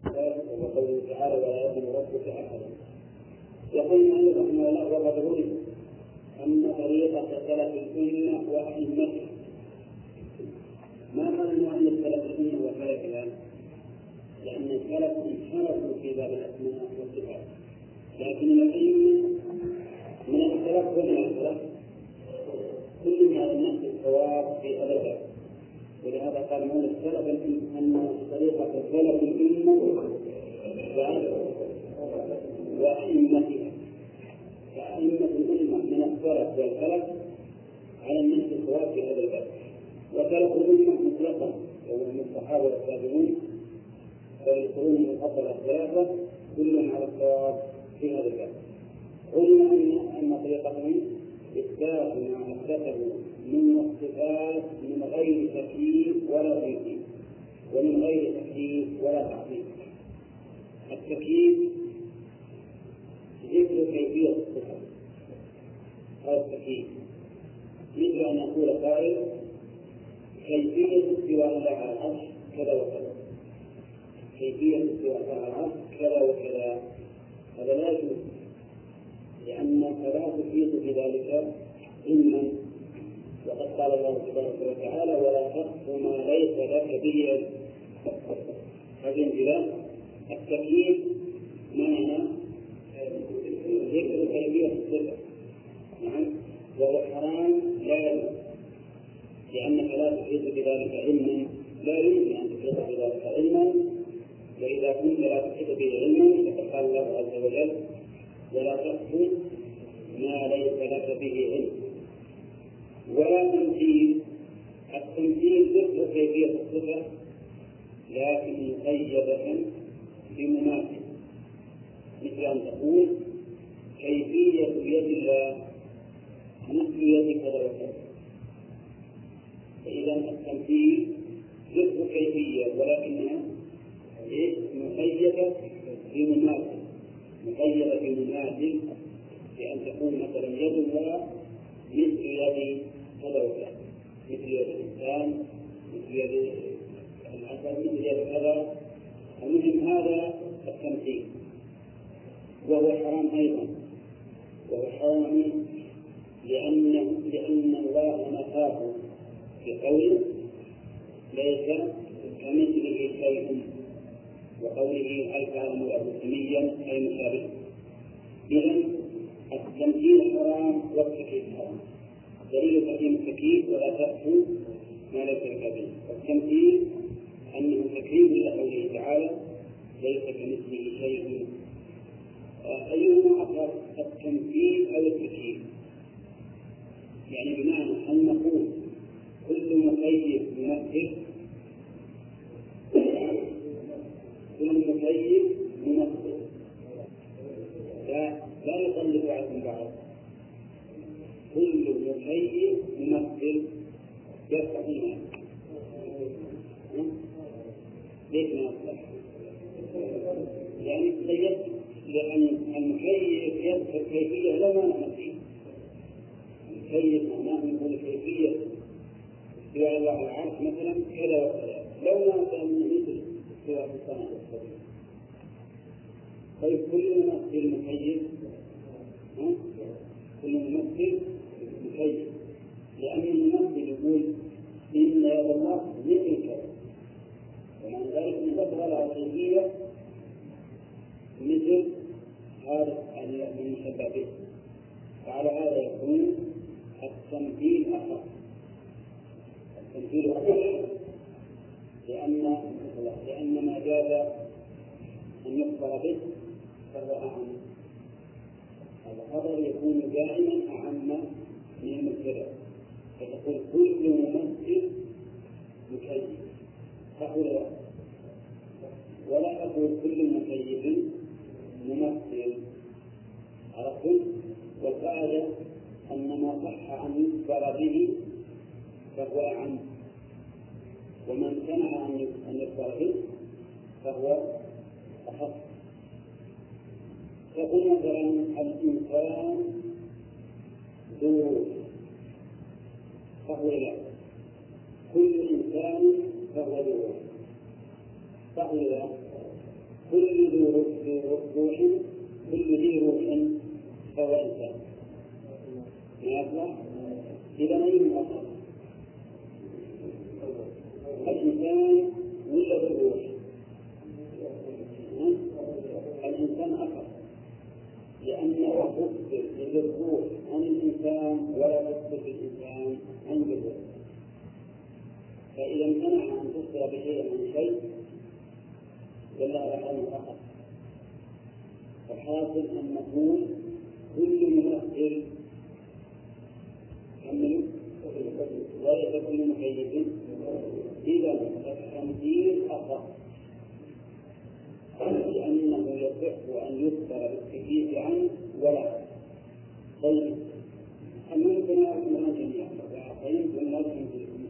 وقوله تعالى ولا يظلم ربك أحدا. يقول المؤلف رحمه الله وقد علم أن طريقة سلف الأمة وأئمتها ما كان المؤلف سلف الأمة وسلفها لأن السلف انحرفوا في باب الأسماء والصفات، لكن الأئمة من السلف ومن السلف كل على نفس الصواب في هذا الباب. ولهذا قال المؤلف سلف أن طريقة سلف الأمة وأئمتها فأئمة الأمة من السلف والخلف على النفس الصواب في هذا الباب. وسلف الأمة مطلقا وهم الصحابة والتابعون والقرون المفضلة الثلاثة كلهم على الصواب في هذا الباب. قلنا أن طريقتهم إثبات ما أثبته من الصفات من غير تكييف ولا تمثيل ومن غير تكييف ولا تعطيل. التكييف ذكر كيفية الصفة أو التكييف، مثل أن يقول قائل كيفية استواء الله على العرش كذا وكذا، كيفية استواء الله على العرش كذا وكذا، هذا لا يجوز لأنك لا تفيد في ذلك علما. وقد قال الله سبحانه وتعالى ولا تقف ما ليس لك به علم. هذه انزلاق التكييف معنى ذكر كيفية الصفة، نعم، وهو حرام لا يجوز لأنك لا تفيد بذلك علما، لا يمكن أن تفيد بذلك علما، وإذا كنت لا تفيد به علما فقد قال الله عز وجل ولا تقف ما ليس لك به علم. ولا تمثيل، التمثيل ذكر كيفية الصفة لكن مقيدة بمماثل، مثل أن تقول كيفية يد الله مثل يد كذا وكذا. فإذا التمثيل ذكر كيفية ولكنها مقيدة بمماثل، مقيدة بمماثل، بأن تكون مثلا يد الله مثل يد كذا وكذا، مثل يد الإنسان، مثل يد العسل، مثل يد كذا. المهم هذا التمثيل وهو حرام أيضا، وهو حرام لأن الله نفاه في قوله ليس كمثله شيء، وقوله هل تعلم له سميا أي مشابه. إذن التمثيل حرام والتكييف حرام. دليل تحريم التكييف ولا تأتوا ما ليس لك به. التمثيل أنه تكذيب لقوله تعالى ليس كمثله شيء. أيهما أقرب التمثيل أو التكييف؟ يعني بمعنى أن نقول كل مكيف ممثل، كل مكيف ممثل لا يطلق بعضهم بعض، كل مكيف ممثل يفتح الناس. ليش ما يصلح؟ يعني تخيل لأن المكيف يذكر كيفية لا مانع فيه. المكيف معناه يقول كيفية استواء الله على العرش مثلا كذا وكذا، لو ما كان مثل استواء السماء والأرض. طيب كل ممثل مكيف، كل ممثل مكيف، لأن الممثل يقول إن يد الله مثل كذا، ومع ذلك نتبع على كيفية مثل هذا المشبه به. فعلى هذا يكون التمثيل أخف، التمثيل أخف لأن ما جاز أن يخبر به فهو أعم. هذا الخبر يكون دائما أعم من المبتدأ، فتقول كل ممثل مكيف، تقول ولا تقول كل مكيف ممثل. عرفتم؟ والقاعدة أن ما صح أن يخبر به فهو أعم، ومن سمع أن يخبر به فهو أخف. تقول مثلا الإنسان ذو روح، فهو لا، كل إنسان فهو ذو روح، فهو لا. كل ذي روح كل ذي روح فهو إنسان ما يطلع إذا ما يمكن الإنسان ولا بالروح الإنسان أكثر لأنه تفصل بالروح عن الإنسان ولا تفصل بالإنسان عن الروح فإذا امتنع أن تفصل بشيء عن شيء دل على أنه أخر الحاصل أن نقول كل مؤثر وليس كل مكيف إذا التمثيل أخر لأنه يصح أن يذكر بالتكييف عنه ولا طيب ممكن يكون جميعا فيمكن لازم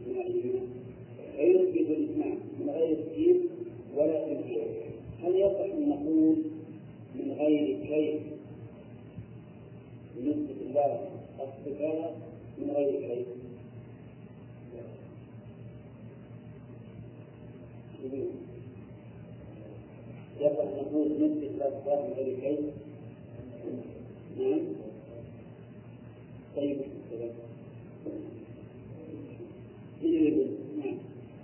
فيثبت الإسماع من غير تكييف ولا تكييف هل يصح أن نقول من غير كيف بالنسبة لله الصفات من غير كيف يصح نقول نثبت له الصفات من غير كيف نعم طيب نعم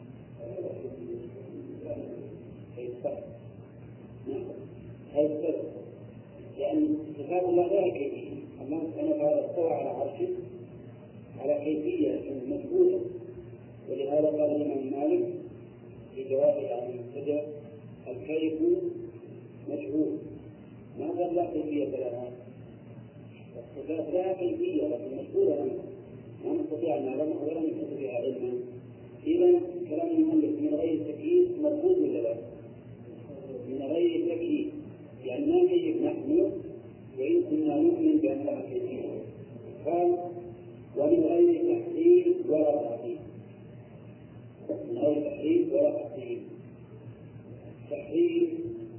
هيستر لأن صفات الله لا كيفية الله سبحانه وتعالى استوى على عرشه على كيفية مجهولة ولهذا قال الإمام مالك في جوابه عن المبتدع الكيف مجهول ما قال لا كيفية لها الصفات لا كيفية لكن مجهولة لنا ما نستطيع أن نعلمها ولا نستطيع علمها إذا كلام المؤلف من غير تكييف مرفوض ولا لا؟ من غير تكييف يعني ما كيف نحن وإن كنا نؤمن بأن لها كيفية قال ومن غير تحريف ولا تعطيل من غير تحريف ولا تعطيل التحريف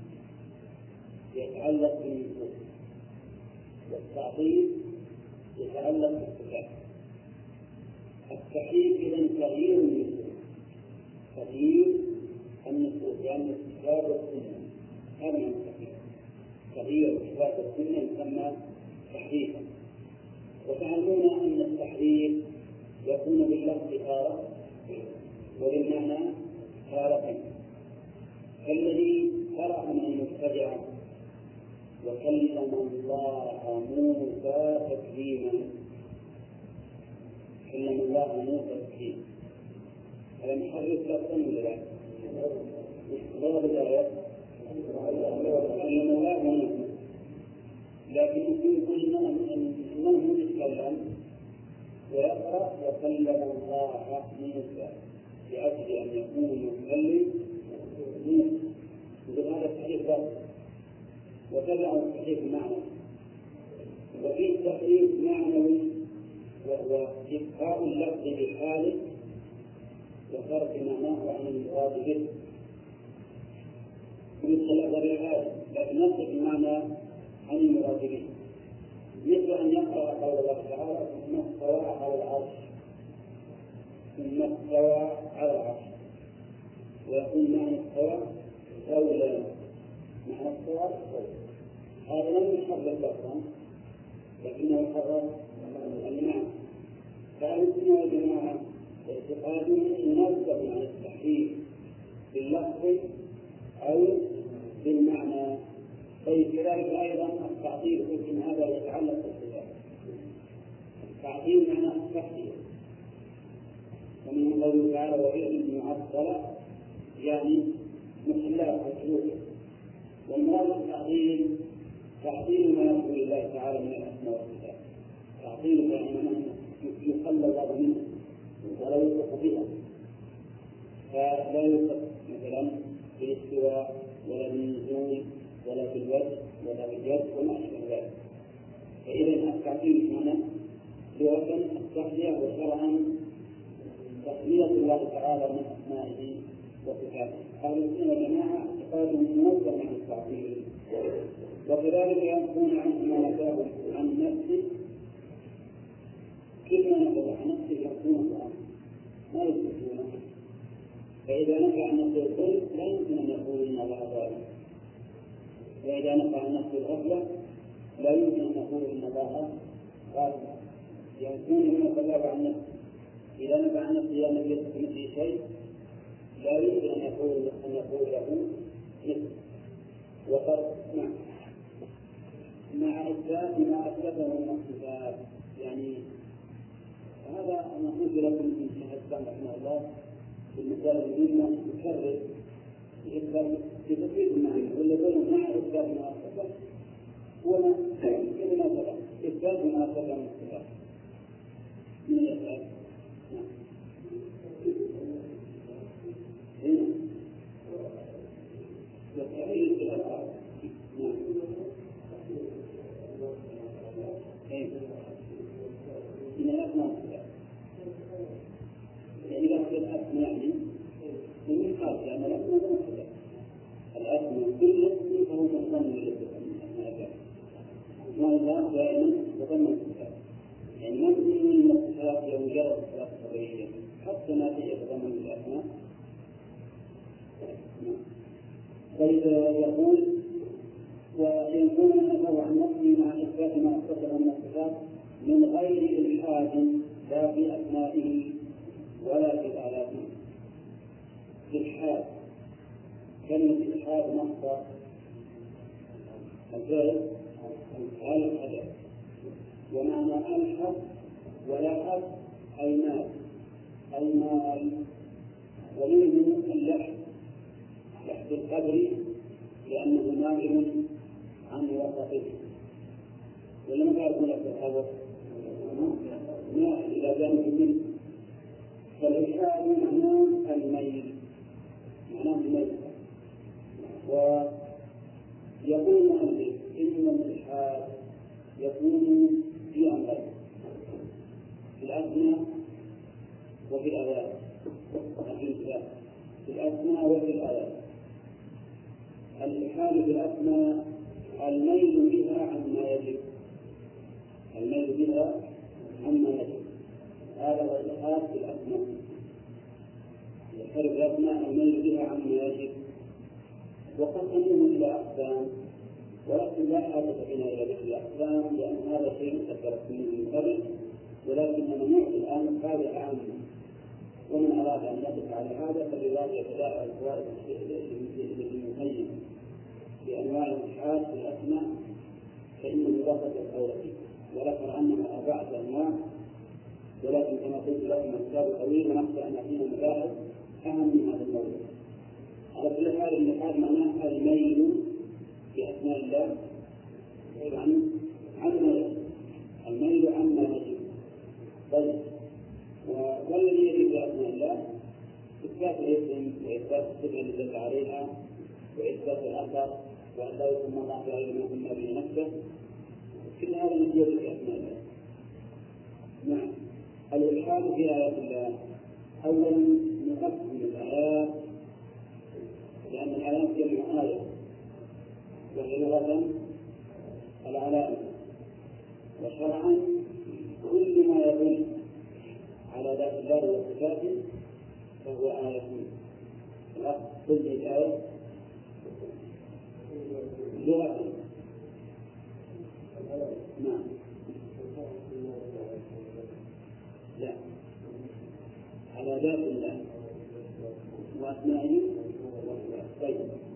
يتعلق بالنصوص والتعطيل يتعلق بالصفات التحريف إذن تغيير النصوص تغيير النصوص يعني الكتاب والسنة هذا من التحريف تغيير الكتاب والسنة يسمى تحريفا وتعلمون أن التحريف يكون باللفظ تارة وبالمعنى تارة كالذي قرأ من المبتدع وكلم الله موسى تكليما كلم الله موسى تكليما ألم يحرف لفظا ولا لا؟ غير الآيات كلم الله موسى لكن يمكن أنه يتكلم ويقرأ وكلم الله موسى لأجل أن يكون المتكلم موسى بهذا التحريف ذاته وتبع التحريف المعنى وفي التحريف معنوي وهو إبقاء اللفظ بحاله وترك معناه عن المراد به مثل اللفظ بحاله لكن نصف المعنى عن المراد به مثل أن يقرأ قول الله تعالى ثم استوى على العرش ثم استوى على العرش ويكون معنى استوى قولا معنى استوى قولا هذا لم يحرك لفظا لكنه حرك المعنى فأنتم يا جماعة اعتقادهم ينظم عن التحريف باللفظ أو بالمعنى طيب كذلك أيضا التعطيل قلت هذا يتعلق بالصفات التعطيل معناه التحريف ومن قوله تعالى وإذن معطلة يعني محلات مشروطة والمراد التعطيل تعطيل ما يقول الله تعالى من الأسماء والصفات تعطيل يعني يخلى الله منه ولا يوصف بها فلا يوصف مثلا بالاستواء ولا بالنزول ولا بالوجه ولا باليد وما أشبه ذلك فإذا التعطيل معنى لغة التحلية وشرعا تحلية الله تعالى من أسمائه وصفاته أهل السنة والجماعة اعتقادهم منظم عن التعطيل وكذلك ينفون عنه ما نفاه عن نفسه كيف نفاه عن نفسه يكون الله ما يثبتونه فإذا نفى عن نفسه الظلم لا يمكن أن يقول إن الله ظالم فإذا نفى عن نفسه الغفلة لا يمكن أن نقول إن الله غافل، يكون من الله عن نفسه. إذا نفى عن نفسه لم يكن كمثله شيء لا يمكن أن يقول له مثل. وقد مع إثبات ما أثبته من الصفات، يعني هذا أنا قلت لكم من شيخ الإسلام رحمه الله في المسائل المهمة يكرر في تفريق المعنى، ولا يقول مع إثبات ما أثبته وما كلمة سبق إثبات ما أثبته من الصفات من الأسئلة. هنا والتحرير في الألفاظ. من الأسماء يعني إذا كنت الأسماء يعني من خاص يعني الأسماء مختلفة. الأسماء كل اسم فهو مضمن للأسماء ما الله دائما مضمن الصفات، يعني ما تكون من الصفات لو مجرد صفات خبرية حتى ما تجي تضمن الأسماء. طيب يقول ويكون النفي عن نفسه مع إثبات ما اتصل من الصفات من غير إلحاد لا في أسمائه ولا في آلاته. إلحاد كلمة إلحاد مصدر الفعل الحدث، ومعنى ألحد ولحد أي مال ومنه اللحد لحد القدر لأنه نائم عن وسطه. ولما تعرفون لك الخبر إذا كان منه فالإلحاد معناه الميل، ويقول المؤلف إن الإلحاد يكون في أمرين في الأسماء وفي الآيات، في الأسماء وفي الآيات. الإلحاد في الأسماء الميل بها عما يجب، هذا هو الإلحاد في الأسماء. يختلف الأسماء الميل بها عما يجب، وقسموه إلى أقسام، ولكن لا حاجة بنا إلى ذكر الأقسام لأن هذا شيء ذكرت منه من قبل، ولكننا نعطي الآن قاعدة عامة، ومن أراد أن يقف على هذا فلذلك يتداعى الفوائد المقيمة بأنواع الإلحاد في الأسماء فإنه بسط القول فيه وذكر أنها 4 أنواع، ولكن كما قلت لكم الكتاب طويل ونخشى أن يكون مباحث أهم من هذا الموضوع. على كل حال الإلحاد معناه الميل بأسماء الله عما يجب، الميل عما يجب. طيب والذي يجب بأسماء الله إثبات الاسم وإثبات الصفة التي دل عليها وإثبات الأثر وأن لا يسمى الله بغير ما سمى به نفسه، كل هذا من يجب بأسماء الله. نعم. الإلحاد في آيات الله أولا نقسم الآيات لأن الآيات جمع آية وهي لغة العلامة، وشرعا كل ما يدل على ذات الله وصفاته فهو آية. كل الآية لغة نعم لا على ذات الله وأسمائه. طيب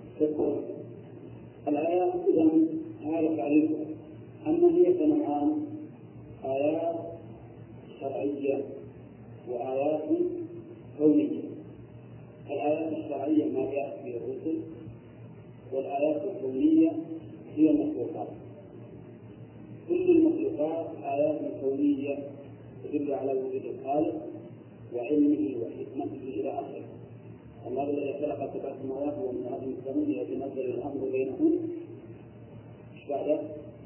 الآيات إذن هذا تعريفها. أما هي فنوعان: آيات شرعية وآيات كونية. الآيات الشرعية ما جاءت في الرسل، والآيات الكونية هي المخلوقات. كل المخلوقات آيات كونية تدل على وجود الخالق وعلمه وحكمته إلى آخره. الله الذي خلق 7 سماوات ومن هذه الثمانية يتنزل الأمر بينهم بعد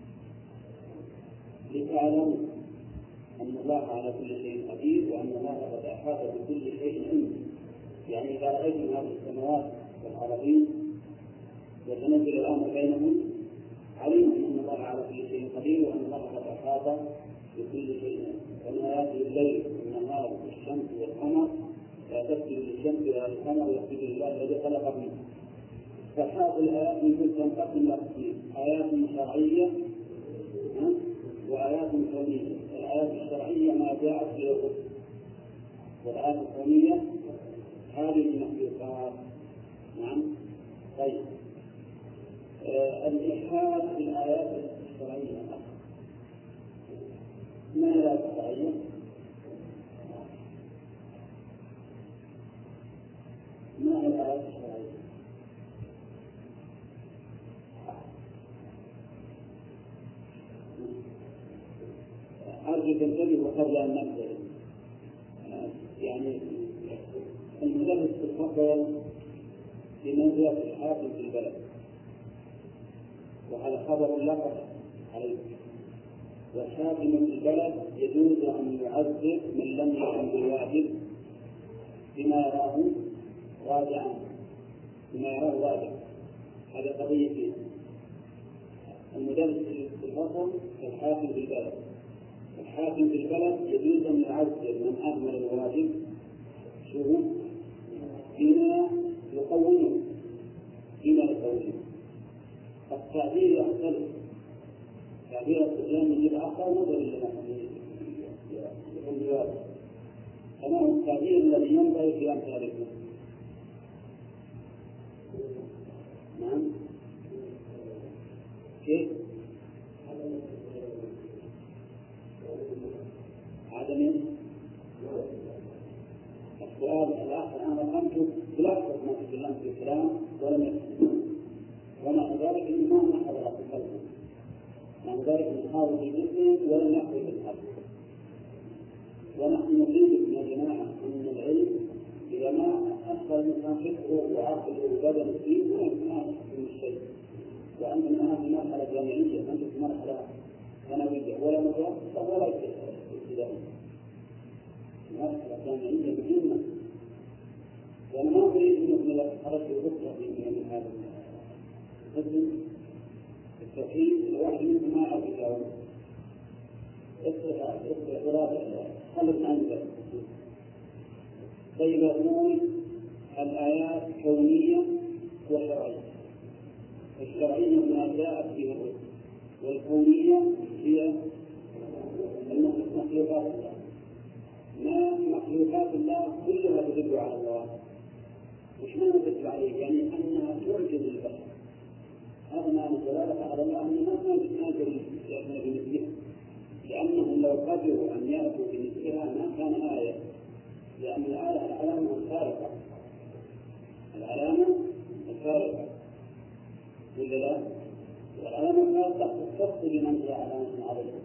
لتعلموا أن الله على كل شيء قدير وأن الله قد أحاط بكل شيء علما. يعني إذا رأيتم هذه السماوات والأراضين يتنزل الأمر بينهم علموا أن الله على كل شيء قدير وأن الله قد أحاط بكل شيء. ومن آياته الليل والنهار والشمس والقمر لا تسجدوا للشمس ولا للقمر واسجدوا لله الذي خلقهما. فحاط الآيات يمكن تنقسم إلى قسمين: آيات شرعية وآيات كونية. الآيات الشرعية ما جاءت في الرسل، والآيات الكونية هذه المخلوقات. نعم. طيب، الإلحاد في الآيات الشرعية. ما هي الآيات الشرعية؟ ما هي الآيات الشرعية؟ أرجو تنتبهوا قبل أن نبدأ. يعني المدرس تفضل بمنزلة الحاكم في البلد، وهذا خبر لقب عليه. والحاكم في البلد يجوز أن يعذب من لم يقم بالواجب بما يراه راجعا، هذه قضية فيه. المدرس في الفصل الحاكم في البلد. الحاكم في البلد يجوز أن يعذب من أهمل الواجب بما يقومه. التعبير يختلف. تعبير الإسلام يجب أقوى مدى الواجب، كما هو التعبير الذي ينبغي في أمثالكم. نعم. كيف؟ عدم السؤال الآخر. أنا قمت بلحظة ما تكلمت في الكلام ولم يكن، ومع ذلك إنه ما حضر في القلب، مع ذلك نحاول في جزء ولم نحضر في القلب. ونحن نقول يا جماعة أن العلم إذا ما أخذ الإنسان فكره وعقله وبدنه فيه ما يمكن أن يحكم الشيء. وأنت الآن في مرحلة جامعية، أنت في مرحلة ثانوية ولا متوسطة ولا ابتدائية، مرحلة جامعية مهمة. وأنا ما أريد أن أكمل خرجت بكرة من هذا القسم التوحيد. الواحد منهم ما أعرف يجاوب. خلص عن ذلك. طيب، أقول الآيات كونية وشرعية. الشرعية ما جاءت فيها الرسل، والكونية هي مخلوقات الله. ما مخلوقات الله كلها تدل على الله. مش ما تدل عليه، يعني أنها تعجز البشر. هذا ما دلالة على الله أنها ما تناجر بمثلها، لأنهم لو قدروا أن يأتوا بمثلها ما كان آية، لأن الآية العلامة الخارقة، العلامة الخارقة ولا لا؟ والعلامة الخارقة تختص بمن هي علامة عظيمة،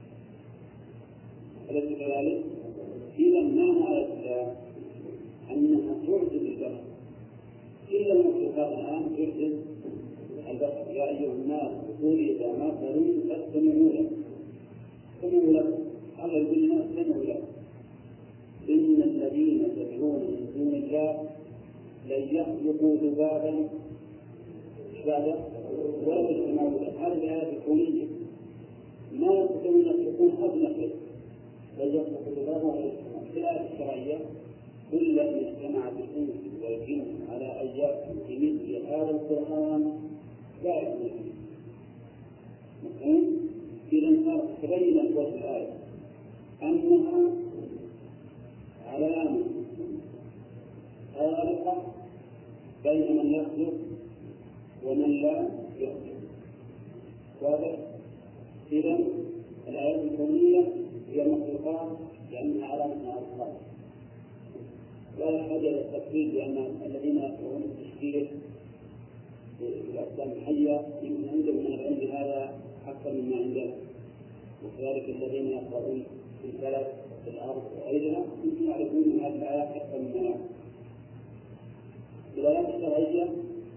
أليس كذلك؟ إذا ما معنى أنها تعجز البشر؟ إلا المخلوقات الآن تعجز البشر. يا أيها الناس قولوا إذا ما ترون فاستمعوا له. سمعوا له. الله يقول لنا سمعوا له. إن الذين تدعون من دون الله لن يخلقوا ذبابا ولا يسمعوا له. هذه الآيات الكونية ما يستطيعون أن يكون أدنى شيء، لن يخلقوا ذبابا ولا يسمعوا. في الآية الشرعية كل أن اجتمع الإنس والجن على أن يأتوا بمثل هذا القرآن لا يكون مفهوم. إذا تبين في الآية أنها علامة خارقة بين من يخلق ومن لا يخلق. واضح؟ إذا الآيات الكونية هي مخلوقات لأنها علامة على الخالق، ولا حاجة للتفصيل، لأن الذين يقرؤون التشكيل في الأجسام الحية يمكن عندهم من العلم هذا أكثر مما عندنا، وكذلك الذين يقرؤون في الفلك في الأرض وغيرها يمكن يعرفون من هذه الآيات أكثر مما يعرفون. الآيات الشرعية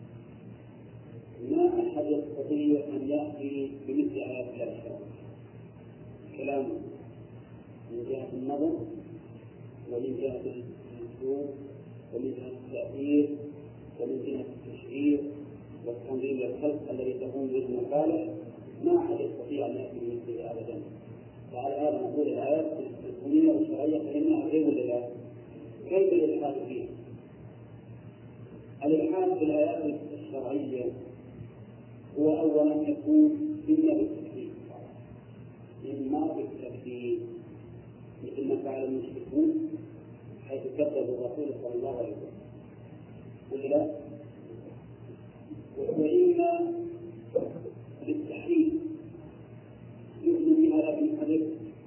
ما أحد يستطيع أن يأتي بمثل آيات الله الشرعية. كلام من جهة النظر ومن جهة الأسلوب ومن جهة التأثير ومن جهة التشعير والتنظيم للخلق الذي تقوم به المصالح، ما أحد يستطيع أن يأتي بمثله أبدا. وعلى هذا نقول الآيات الكونية والشرعية فإنها غير لله. كيف الإلحاد فيها؟ الإلحاد في الآيات الشرعية هو أولا يكون إما بالتكليف إما بالتكليف، مثل ما فعل المشركون حيث كذبوا الرسول صلى الله عليه وسلم، ولا وإما بالتحريف يؤمن بها لكن حدث،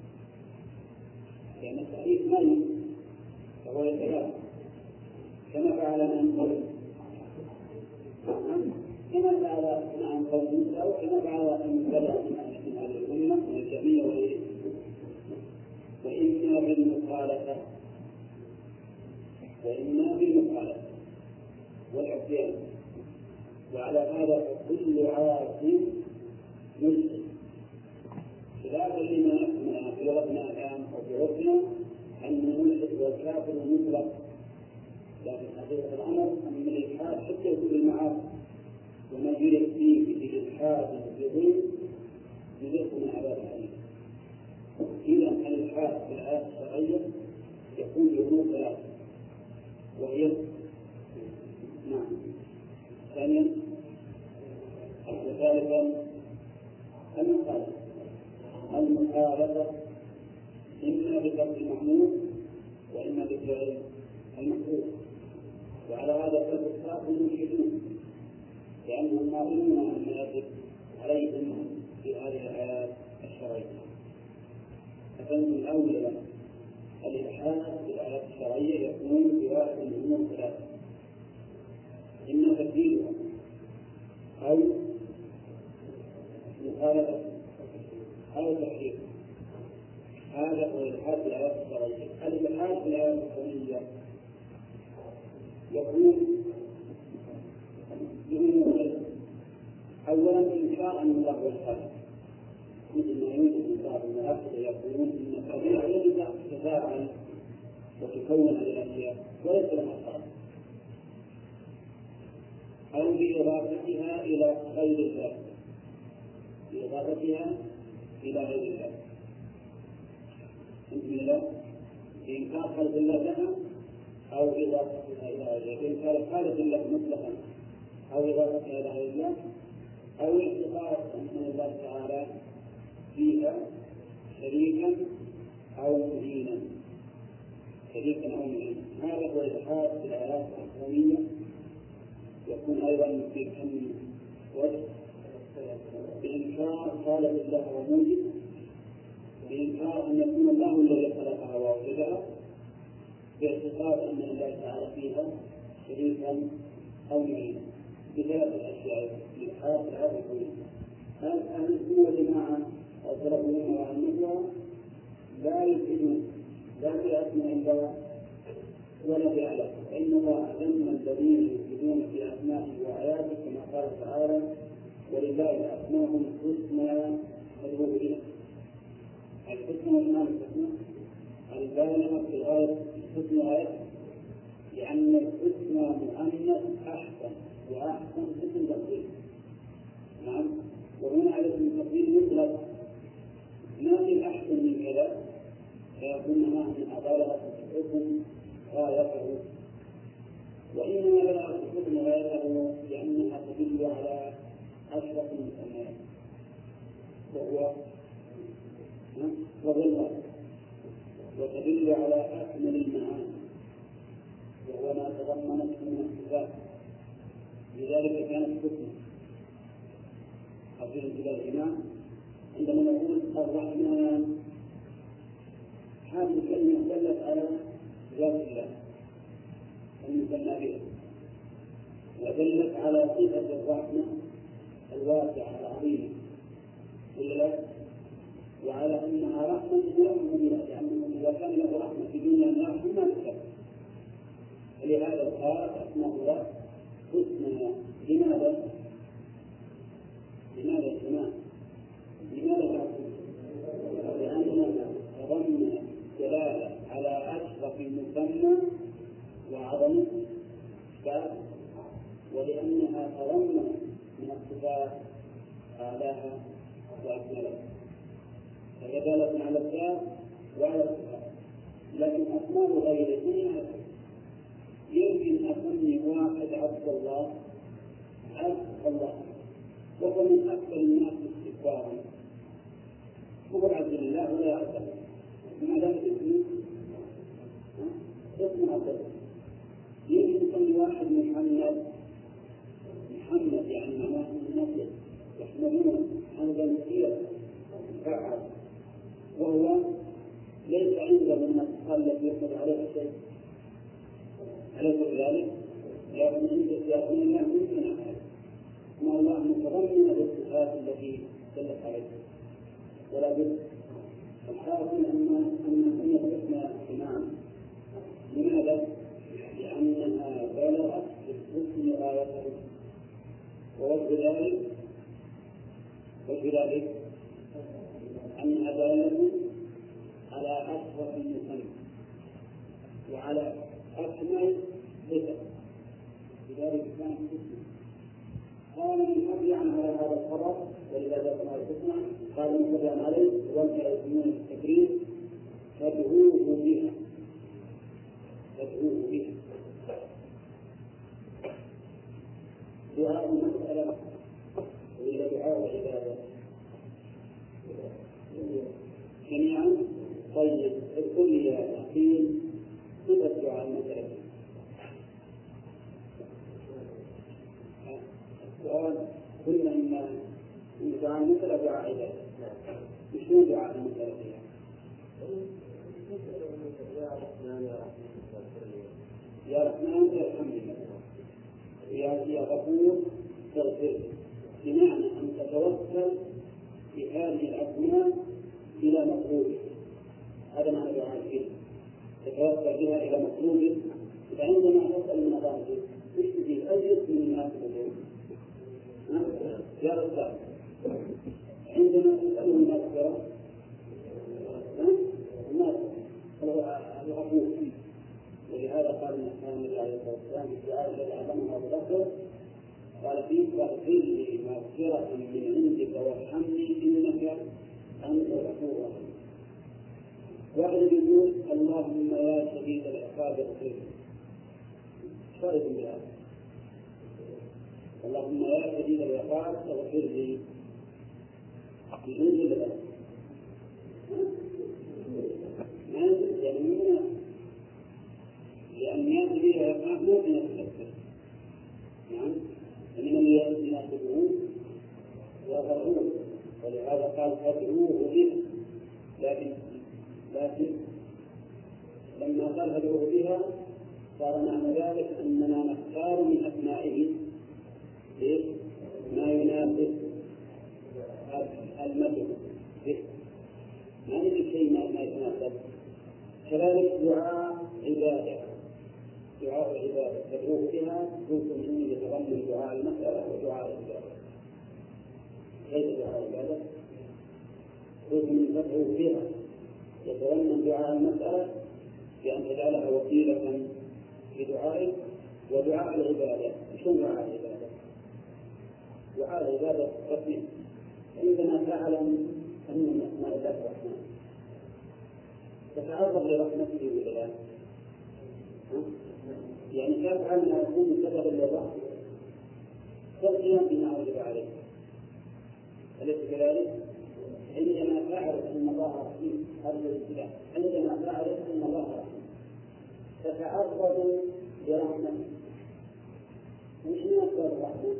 لأن التحريف ميت فهو يتلاعب كما فعل من قبل، كما فعل عن قوم موسى وكما فعل من بلد من هذه الأمة من الجميع وغيره. وإما بالمخالفة والعصيان، وعلى هذا فكل عاصي مشرك، خلافا لما في لغتنا الآن أو في عرفنا أن الملحد والكافر مطلق، لكن حقيقة الأمر أن الإلحاد حتى يكون المعاصي وما يريد فيه بالإلحاد بظلم يجب من عذاب الأليم. إذا الإلحاد في الآيات الشرعية يكون بأمور ثلاثة، وهي ثانيا وثالثا المخالفة إما بفعل المحمود وإما بفعل المكروه، وعلى هذا فالكفار المشركون لأنهم قائلون أن يجب عليهم في هذه الآيات الشرعية. فمن الأولى الإلحاد في الآيات الشرعية يكون بواحد من الأمور ثلاثة، إما تبديلها أو مخالفة أو تحريف. هذا هو الإلحاد في الآيات الشرعية. الإلحاد في الآيات الشرعية يكون بأمور: أولا إنكار أن الله هو الخالق، مثل ما يوجد من بعض الملاحدة يقولون إن الطبيعة يجب أن تتفاعل وتكون الأشياء وليس لها خالق، أو بإضافتها إلى غير الله، إنكار خالق الله لها أو إضافتها إلى غيره، إنكار خالق الله مطلقا أو إضافتها إلى غير الله، أو اعتقاد أن الله تعالى فيها شريكا أو معينا. هذا هو الإلحاد في الآيات الكونية. يكون أيضا في كم وجه: بإنكار خالق الله وموجد، بإنكار أن يكون الله الذي خلقها وأوجدها، باعتقاد أن الله تعالى فيها شريكا أو معينا. بثلاث الأشياء الإلحاد في الآيات الكونية. أهل السنة والجماعة والسلفيين والنبوة لا يلحدون لا في أسماء الله ولا في آياته، فإن الله ذم الذين يلحدون في أسمائه وآياته كما قال تعالى: ولله الأسماء الحسنى فادعوه بها. الحسنى والمعنى الحسنى البالغة في الغاية الحسنى آياته، لأن الحسنى مؤنث أحسن، وأحسن اسم تفضيل. نعم، وهنا على اسم التفضيل مطلق، ما في أحسن من كذا، فيكون من أضالة الحكم غايته. وإنما بلغت الحكم غايته لأنها تدل على أشرف المسميات، وهو الله، وتدل على أكمل المعاني، وهو ما تضمنته من الصفات. لذلك كانت حكمة حقيقة إلى الإمام عندما نقول الرحمن، هذه الكلمة دلت على ذات الله المسمى به، ودلت على صفة الرحمة الواسعة العظيمة لله، وعلى أنها رحمة ورحمة، لأنه إذا كان له رحمة في دنيا الناس ما تكفي. فلهذا قال أسماء الله حسنى. لماذا السماء؟ لأننا تضمن دلالة على أشرف المسمى وعظم الصفات، ولأنها تضمن من الصفات أعلاها وأكملها، فهي دالة على الذات وعلى الصفات. لكن أسماء غيره يمكن أن يسمي واحد عبد الله الله، وهو من أكثر الناس استكبارا، هو عبد الله ولا يعبد الله، ما دام اسمه عبد الله. يمكن يسمي واحد محمد يعني معناه النبي، يحملون حمدا كثيرا فعل، وهو ليس عنده من الأقل التي يحمد عليها شيء، أليس كذلك؟ لكن عند يقول الله ممكن أحد ما الله متضمن بالصفات التي دلت عليها، ولا بد الحاصل أن الحسنى إمام. لماذا؟ لأنها بلغت بالحسن غايته، ووجه ذلك أنها دالة على أشرف المسمى وعلى أكمل صفة، لذلك كانت حسنى. قال من أبي عن هذا الخبر ولذلك كما الحسنى قال من أبي عن عليه وانت يسمون التكريم فادعوه بها دعاء مسألة وإلى دعاء عبادة جميعا. طيب اذكر لي يا أخي صفة دعاء المسألة. السؤال قلنا إن دعاء المسألة دعاء عبادة، مش هو دعاء المسألة فيها؟ يا رحمن ارحمني، يا غفور اغفر، بمعنى أن تتوسل بهذه الأسماء إلى مطلوبك. هذا معنى دعاء الكريم، تتوسل بها إلى مطلوبك. فعندما تسأل المطالب تشتكي أي اسم الناس اليوم يا رب، عندما تسأل المغفرة الناس الغفور. ولهذا قال النبي عليه الصلاة والسلام في الدعاء الذي علمه أبو بكر قال فيه فاغفر لي مغفرة من عندك وارحمني إنك أنت الغفور الرحيم. واحد يقول اللهم يا شديد العقاب اغفر لي، شرط بهذا اللهم يا شديد العقاب اغفر لي بدون ذلك ما يعني لأن يأتي بها العقاب مو من التكفير، نعم، إنما يناسبه وغفور، ولهذا قال فادعوه بها. لكن لما قال فادعوه بها صار معنى ذلك أننا نختار من أسمائه ما يناسب المدعو به، ما نجد شيء ما يتناسب. كذلك دعاء عبادة تدعوه بها جزء منه يتضمن دعاء المسألة ودعاء العبادة. كيف دعاء العبادة؟ جزء من تدعوه بها يتضمن دعاء المسألة بأن تجعلها وسيلة لدعائك، ودعاء العبادة شنو دعاء العبادة؟ دعاء العبادة قسمين. عندما تعلم أن من أسماء الله الرحمن تتعرض لرحمته ولا يعني تفعل ما يكون سببا للرحمة تقيم بما وجب عليه، أليس كذلك؟ عندما تعرف أن الله رحيم هذا الابتلاء، عندما تعرف أن الله رحيم تتعرض لرحمته. وش من أسباب الرحمة؟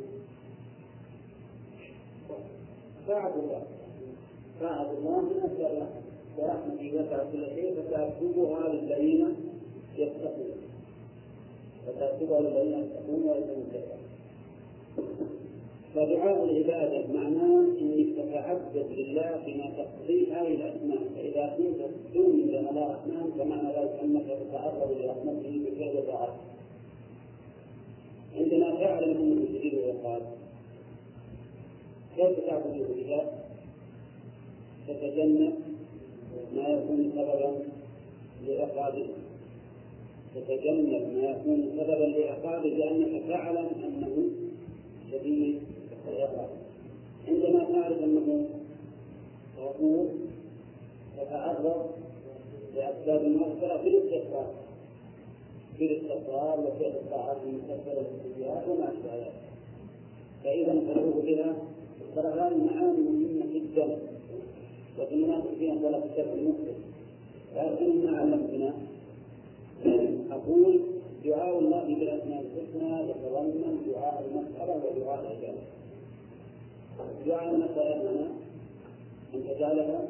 طاعة الله من أسباب الرحمة، ورحمته وسعت كل شيء فتأكدها للذين يتقون ويتقون. فدعاء العبادة معناه أنك تتعبد لله بما تقضي هذه الأسماء، فإذا كنت تؤمن بأن الله رحمن فمعنى ذلك أنك تتعرض لرحمته بفعل طاعته. عندما تعلم أنه شديد العقاب كيف تعبد بها؟ تتجنب ما يكون سببا لعقابه، لأنك تعلم أنه شديد العقاب. عندما تعرف أنه غفور تتعرض لأسباب المغفرة في الاستغفار وفعل الطاعات المكثرة للسيئات وما أشبه ذلك. فإذا فالروح بها ترى هذه المعاني مهمة جدا، وفي المناسبة ولا في الشرع المسلم. لكن ما علمتنا أقول دعاء الله بالأسماء الحسنى يتضمن دعاء المسألة ودعاء الإجابة. دعاء المسألة هنا أن تجعلها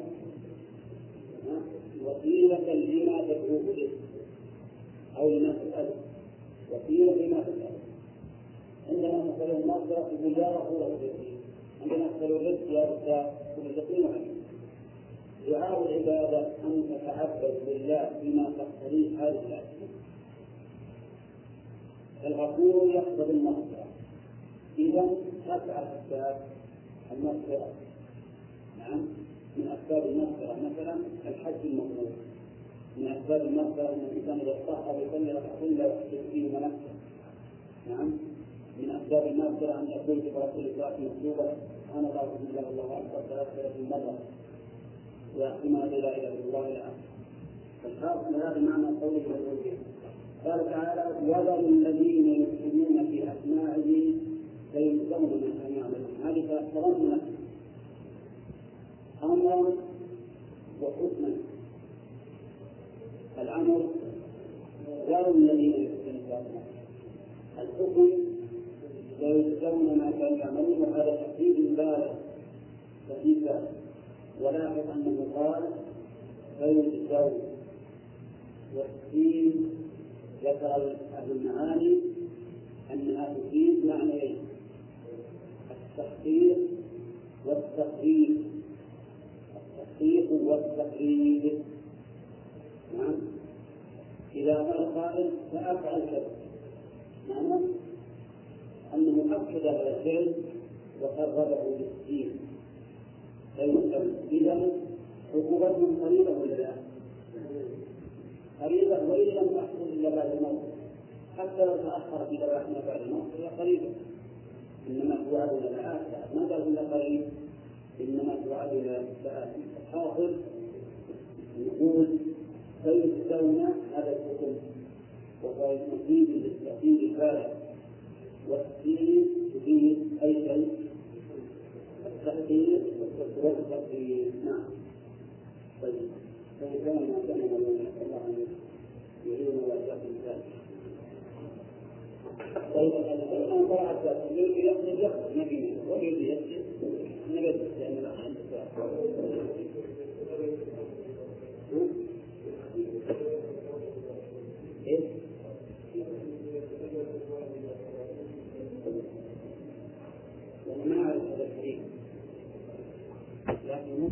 وسيلة لما تدعو به أو لما تسأله، وسيلة لما تسأله. عندما نسأله المغفرة يقول يا رسول الله، عندما نسأله الرزق يا رب يقول يقين عليه. دعاء العبادة أن تتعبد لله بما تقتضيه هذه الأشياء. الغفور يقتضي المغفرة، إذا تسعى أسباب المغفرة. نعم، من أسباب المغفرة مثلا الحج المبرور، من أسباب المغفرة أن الإنسان إذا استطاع يصلي ركعتين لا يحدث فيهما نفسه. نعم، من أسباب المغفرة أن يقول في رسول الله مكتوبة أنا لا أعبد إلا الله أكبر 33 مرة وأحكم لا إله إلا الله الآن. فالخاص من هذا معنى قوله الرجل. قال تعالى وذروا الذين يلحدون في أسماعه سيجزون ما كانوا يعملون. هذه تضمنت أمرا وحكما. الأمر ذروا الذين يلحدون في أسماعه، الحكم سيجزون ما كانوا يعملون، وهذا تحديد بالغ خفيفا. ولاحظ أنه قال سيجزون، والسين ذكر أهل المعاني أنها تفيد معنيين: التحقيق والتقريب. التحقيق والتقريب. نعم، إذا قال قائل فأفعل كذا، معنى أنه أكد على الفعل وقربه بالدين. إذا عقوبتهم قريبة ولا لا؟ قريبة، وإن لم تحصل إلا بعد الموت، حتى لو تأخر في ذبائحنا بعد الموت هي قريبة. إنما توعدون لآت، ما قال إلا قريب، إنما توعدون لآت. الحاصل يقول سيجزون هذا الحكم، وهو مفيد للتأكيد البالغ، والسين تفيد أي شيء التحقيق والتقريب. نعم. طيب فكان ما كان الله أن يعين ويأتي ذلك. طيب الآن طلعت التأكيد يأخذ نبي ويجي يأتي نبي، لأن الأخ ما أعرف هذا الحديث، لكن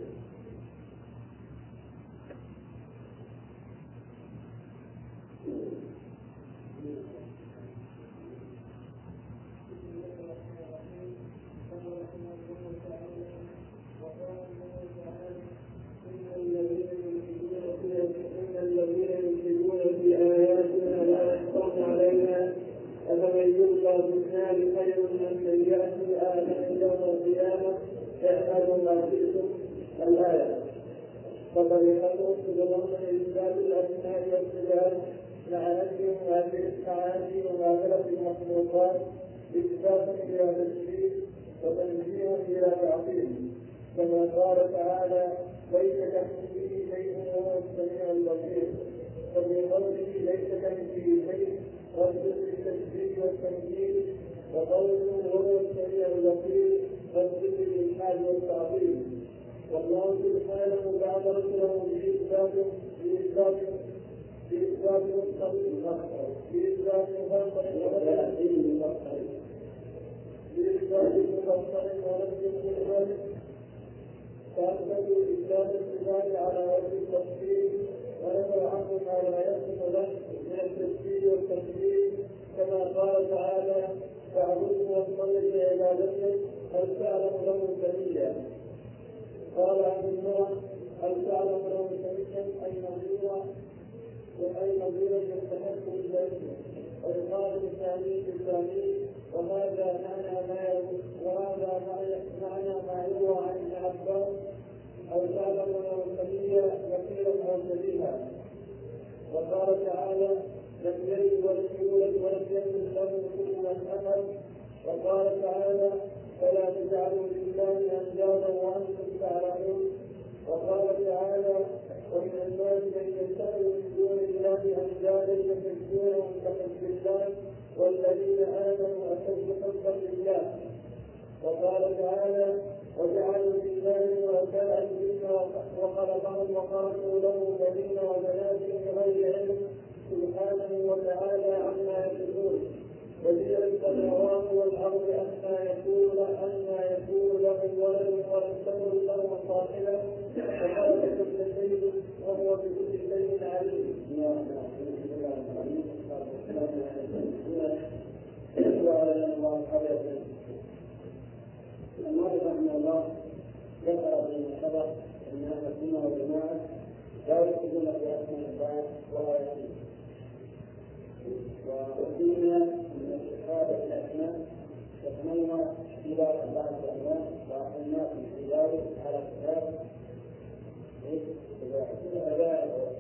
فطريقته تتضمن إثبات الأسماء والصفات مع نفي هذه المعاني ومعاملة المخلوقات إثبات إلى تشريك وتنزيه إلى تعطيل، كما قال تعالى ليس كمثله شيء وهو السميع البصير. وفي قوله ليس كمثله شيء رد للتشريك والتنزيه، وقوله وهو السميع البصير رد للإلحاد والتعطيل. والله سبحانه بعد رسله بإثبات مفصل ونفي الصفات، فأثبتوا إثبات الصفات على وجه التفصيل، ونفوا عنه ما لا يصف له من التشبيه والتشبيه، كما قال تعالى فاعبده واصطبر لعبادته هل تعلم له سبيلا. قال عن الله هل تعلم له سبيلا أي نظيرا يستحق بالذات، ويقال الثاني بالثاني. وهذا معنى ما يروى عن ابن عباس هل تعلم له سبيلا وكيلا أو سبيلا. وقال تعالى لم يلد ولم يولد ولم يكن له كفوا أحد وقال تعالى فلا تجعلوا لله أندادا وأنتم تعلمون. وقال تعالى ومن الناس من يتخذ من دون الله أندادا يحبونهم كحب الله والذين آمنوا أشد حبا لله. وقال تعالى وجعلوا لله شركاء الجن وخلقهم وخلقوا له بنين وبنات بغير علم سبحانه وتعالى عما يشركون. بديع السماوات والأرض أنى يكون له ولد ولم تكن له صاحبة وخلق كل شيء وهو بكل شيء عليم. المؤلف رحمه الله ذكر في الخبر ان اهل السنه والجماعه لا يؤمنون باسماء الله وآياته، وقلنا ان استحاله الاسماء تتنوع اختلاف بعض الانواع والناس في ذلك على اختلاف الاباء.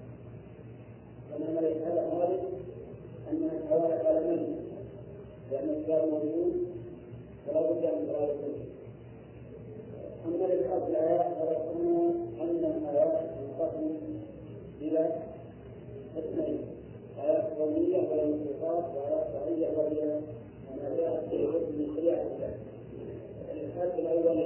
فمن يسال هذا ان الحوالي على من لان الكلام موجود فلا بد من ذلك. أما لبحث الآيات فذكرنا أن الآيات تنقسم إلى قسمين: آيات قولية وهي الصفات، وآيات شرعية وهي ما جاءت في حكم من شريعة الله. الحد الأول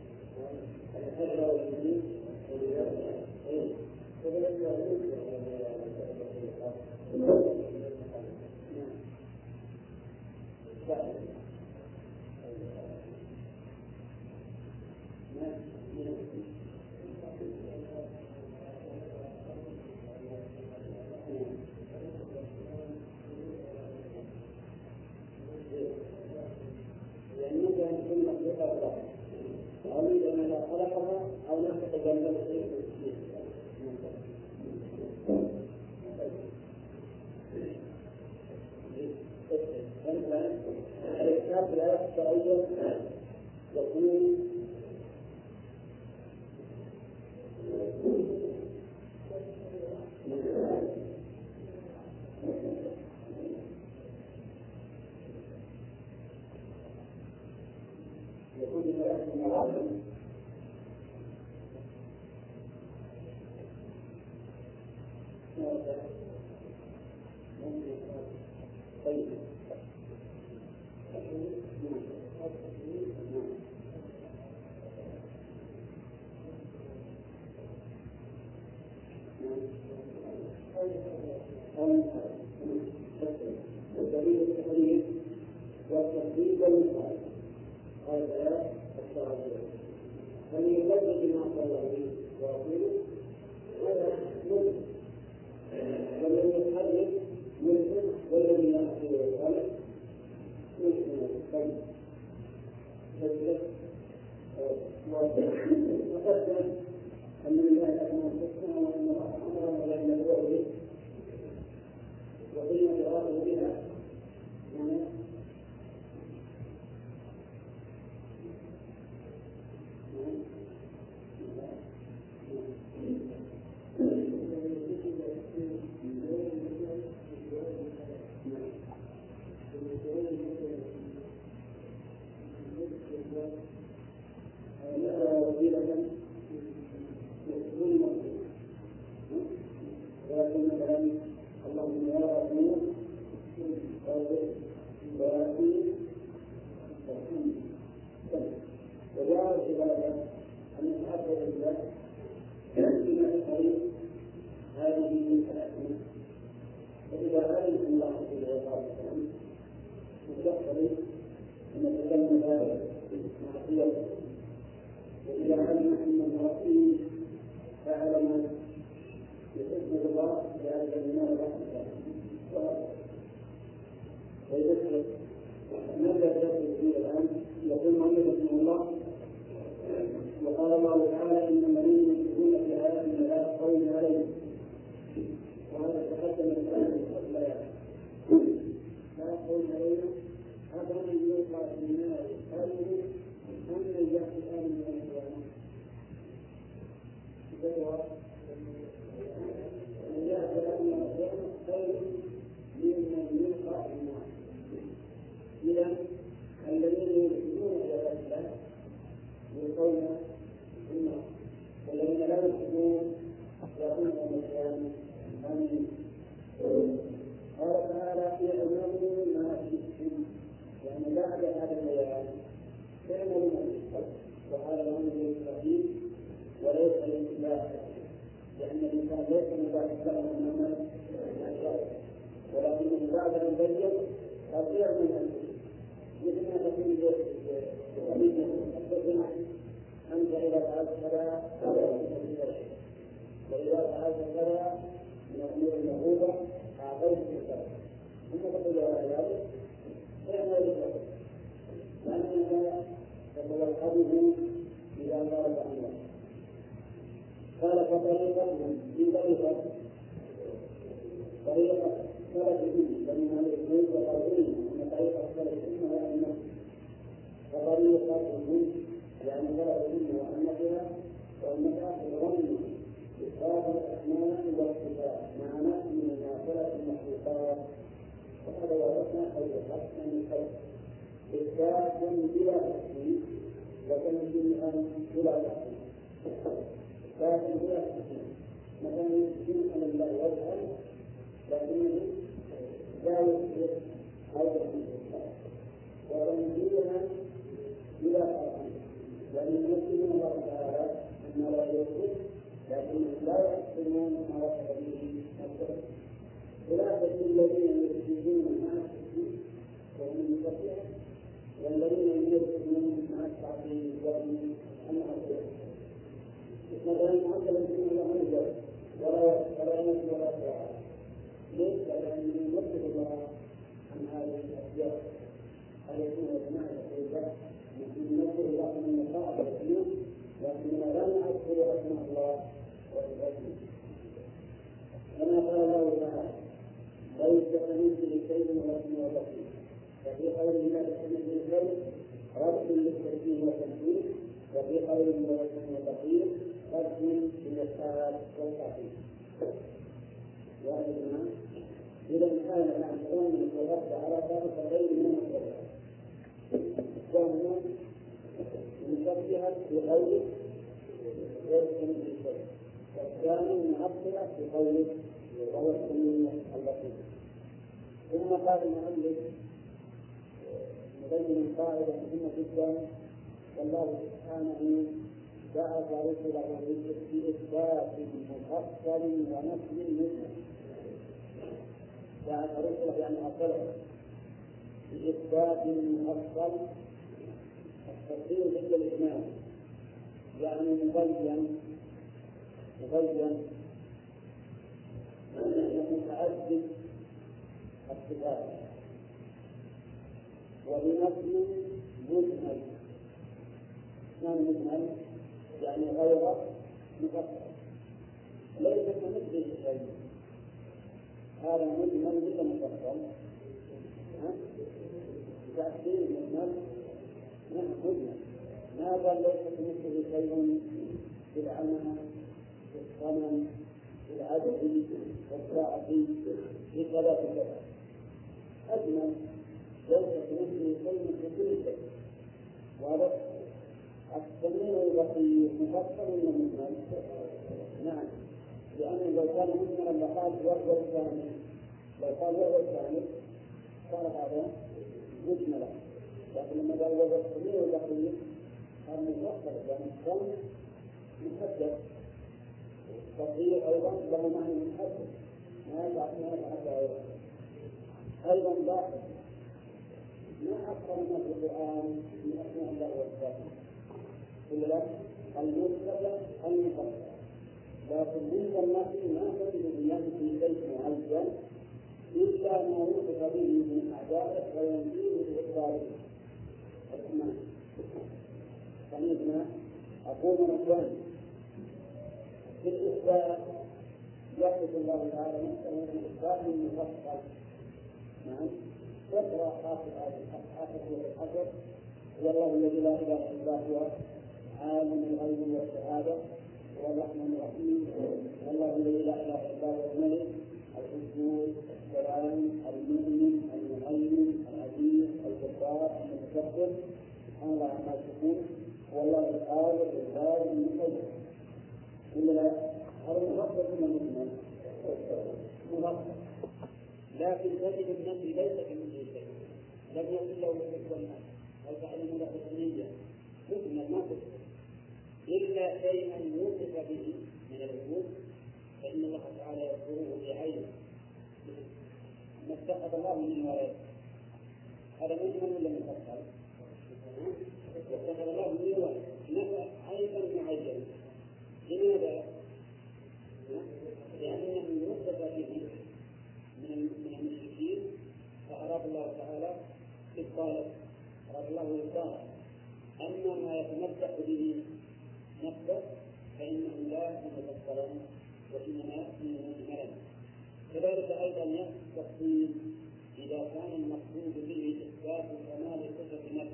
أو نفس تجنب الإثبات بالآيات الشرعية يكون بمراحل المعارض طيب والدليل التقليد والتصديق والمثال هذا الشرعية. فمن يبلغ بما قال الله ورسوله هذا ملك، والذي يتحدث ملك، والذي يأتي ويخالف ملك. وقدم أن لله الأسماء الحسنى وأن الله أمر ولا يدعو به وقيل فراغه بها ولكن مثلا اللهم يا رسول وجاء في بلده أن يتحدث بالله بما يقول هذه الأسماء. وإذا علم الله سبحانه وتعالى مستقبل أن يتكلم ذلك معصيته، وإذا علم أن المعصي فعل ما يحبه الله ذلك بما رحمه ويذكر ماذا يدخل فيه الآن. يقول محمد رحمه الله وقال الله تعالى إن الذين يشركون في آياتنا لا يخفون عليهم، وهذا تقدم الآن البيان لا يخفون علينا هذا من يوقع في النار هذه أن يجاء الآن من القيامة من جاء الآن من القيامة له محمد ولكن بعد أن بين الغير من الشرك مثل ما تقول أنت إذا فعلت كذا وإذا فعلت كذا من أمور الموهوبة أعطيت كذا ثم تقول على ذلك فإنه يجب لأنك تتوقفه إذا ضرب عنه. قال فطريقة سلف الدين بين الإسلام وطريقه أن طريقة سلف الدين وأنه فطريقة الدين يعني سلف الدين وأنها تظن إثبات الأسماء والصفات مع نفي مماثلة المخلوقات وهذا وردنا خير حسن من خير إثبات بلا تحسين وتنزيها بلا تحسين إثبات بلا تحسين مثلا يمكن أن الله يفعل لكنه لا يثبت هذا الإثبات وتنزيها بلا تحسين لأن يمكن الله تعالى أن لا يثبت لكنهم لا يحسنون ما وصف به نفسه خلافة الذين يثبتون مع التحسين وهم المستطيع والذين يثبتون مع التعطيل وهم المعطل مثلا معطل الدين له الجواب ولا ينزل ولا يطلع ليس لأنه ينزل الله عن هذه الأشياء التي هو جماعة العباد ينزل الله من الطاعة والدين لكننا لا نعرف أسماء الله وصفاته كما قال الله تعالى ليس كمثله شيء وهو البصير ففي قوله لا كمثله شيء رد للتشبيه والتمثيل وفي قوله لا كمثله البصير رد للإشارات والتعطيل وأيضا إذا كان الأحكام الرد على ذلك غير من الصفات وهو مشبهة في قوله غير كمثله شيء والثاني معطلة في قوله وهو السميع البصير. ثم قال المؤلف مبين قاعدة مهمة جدا والله سبحانه بعث رسله بإثبات مفصل ونفي مجمل. بعث رسله يعني أرسله بإثبات مفصل التفسير ضد الإجمال يعني مبين متعدد الصفات وبنفي مجمل مجمل يعني غير مفصل ليس كمثله شيء هذا مجمل غير مفصل تأثير مجمل مجمل ماذا ليس كمثله شيء في العمى في الصمم في العدد والساعة في كذا أجمل ليس كمثله شيء في كل شيء واضح. السميع البصير مفصل ولا مجمل؟ نعم لأن لو كان مجملا لقال وهو الكامل لو قال وهو الكامل صار هذا مجملا لكن لما قال وهو السميع البصير هذا مفصل يعني الصمم محدد التصريح أيضا له معنى محدد ما يفعل أيضا لاحظ ما أكثر ما في القرآن من أسماء الله وصفاته إلا المثبتة المفصلة لكن عند النفي ما تجد بنفسه شيء معين إلا ما وصف به من أعدائه وينفيه بإقراره الإيمان فمثل أقول مثلا في الإثبات يصف الله تعالى نفسه بالإثبات المفصل نعم يقرأ آخر سورة الحشر هو الله الذي لا إله إلا هو عالم الغيب والشهادة هو الرحمن الرحيم والله الذي لا إله إلا هو الملك القدوس السلام المؤمن المهيمن العزيز الجبار المتكبر سبحان الله عما يشركون والله القادر الغالب المسيطر إلا هذا مفصل من المجمل مفصل لكن تجد النفي ليس كمثله شيء لم يكن له مثل الناس أو تعلم له النية مجمل ما تفصل إلا شيئا وصف به من الوجود فإن الله تعالى تعالى يذكره بعينه ما اتخذ الله من ولد، هذا مجمل ولا مفصل؟ واتخذ الله من ولد نفى أيضا معين. لماذا؟ لأنه يوصف به من المشركين، فأراد الله تعالى إبطاله، أراد الله إبطاله. أما ما يتمسك به نفسه فإنه لا يتفصل وإنما يأتي مجملا. كذلك أيضا يأتي التفصيل إذا كان المقصود به إثبات كمال صفة نفسه،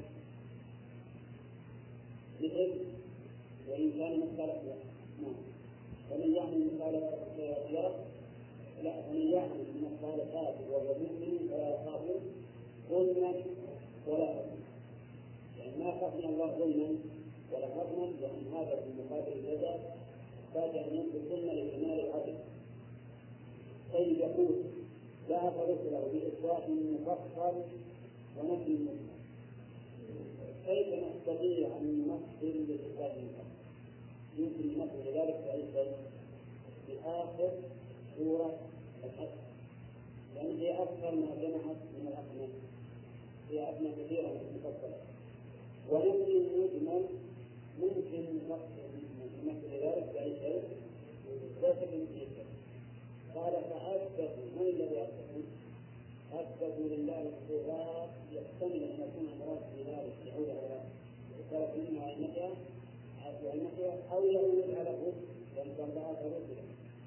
مثل وإن كان مختلفا ومن يعمل مثال سيارة لا ومن يعمل من الصالحات وهو مؤمن فلا يخاف ظلما ولا هضما، يعني ما خافنا الله ظلما ولا هضما، لأن هذا في مقابل الجزاء احتاج أن ينزل ظلما لكمال العدل. طيب يقول لا فرسله بإثبات مفصل ونفي مجمل، كيف نستطيع أن نمثل بإثبات مفصل؟ يمكن نمثل ذلك في آخر سورة الحج، لأن هي أكثر ما جمعت من الأسماء، هي أسماء كثيرة مفصلة. ونفي المجمل ممكن نمثل ذلك بأي شيء ليس بمثله. قال فأثبتوا من الذي أثبتوا؟ أثبتوا لله الصفات يحتمل أن يكون المراد في ذلك يعود على السلف منها النفي أو يعود على الرسل، لأن الله رسلا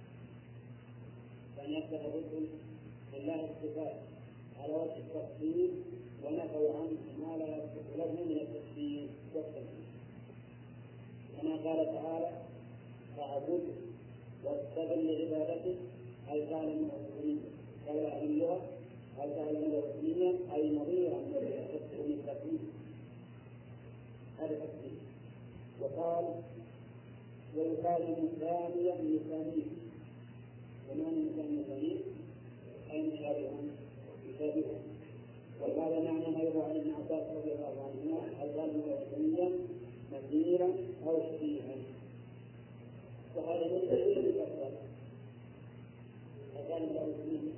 فأن يثبت الرسل لله الصفات على وجه التفصيل ونفوا عنه ما لا يثبت له من التفصيل والتفصيل، كما قال تعالى فاعبده واستغل لعبادته، أي تعلم الرسولية كلا اللغة، أي تعلم الرسولية أي نظيرا من التفصيل، هذا التفصيل. وقال ويقال ثانيا لثانيه، ومعنى ثانيه أي مشابه. وهذا معنى ما يروى عن ابن عباس رضي الله عنهما الظالم والرسولية نذيرا أو شبيها، وهذا يدل بالفصل الظالم والرسولية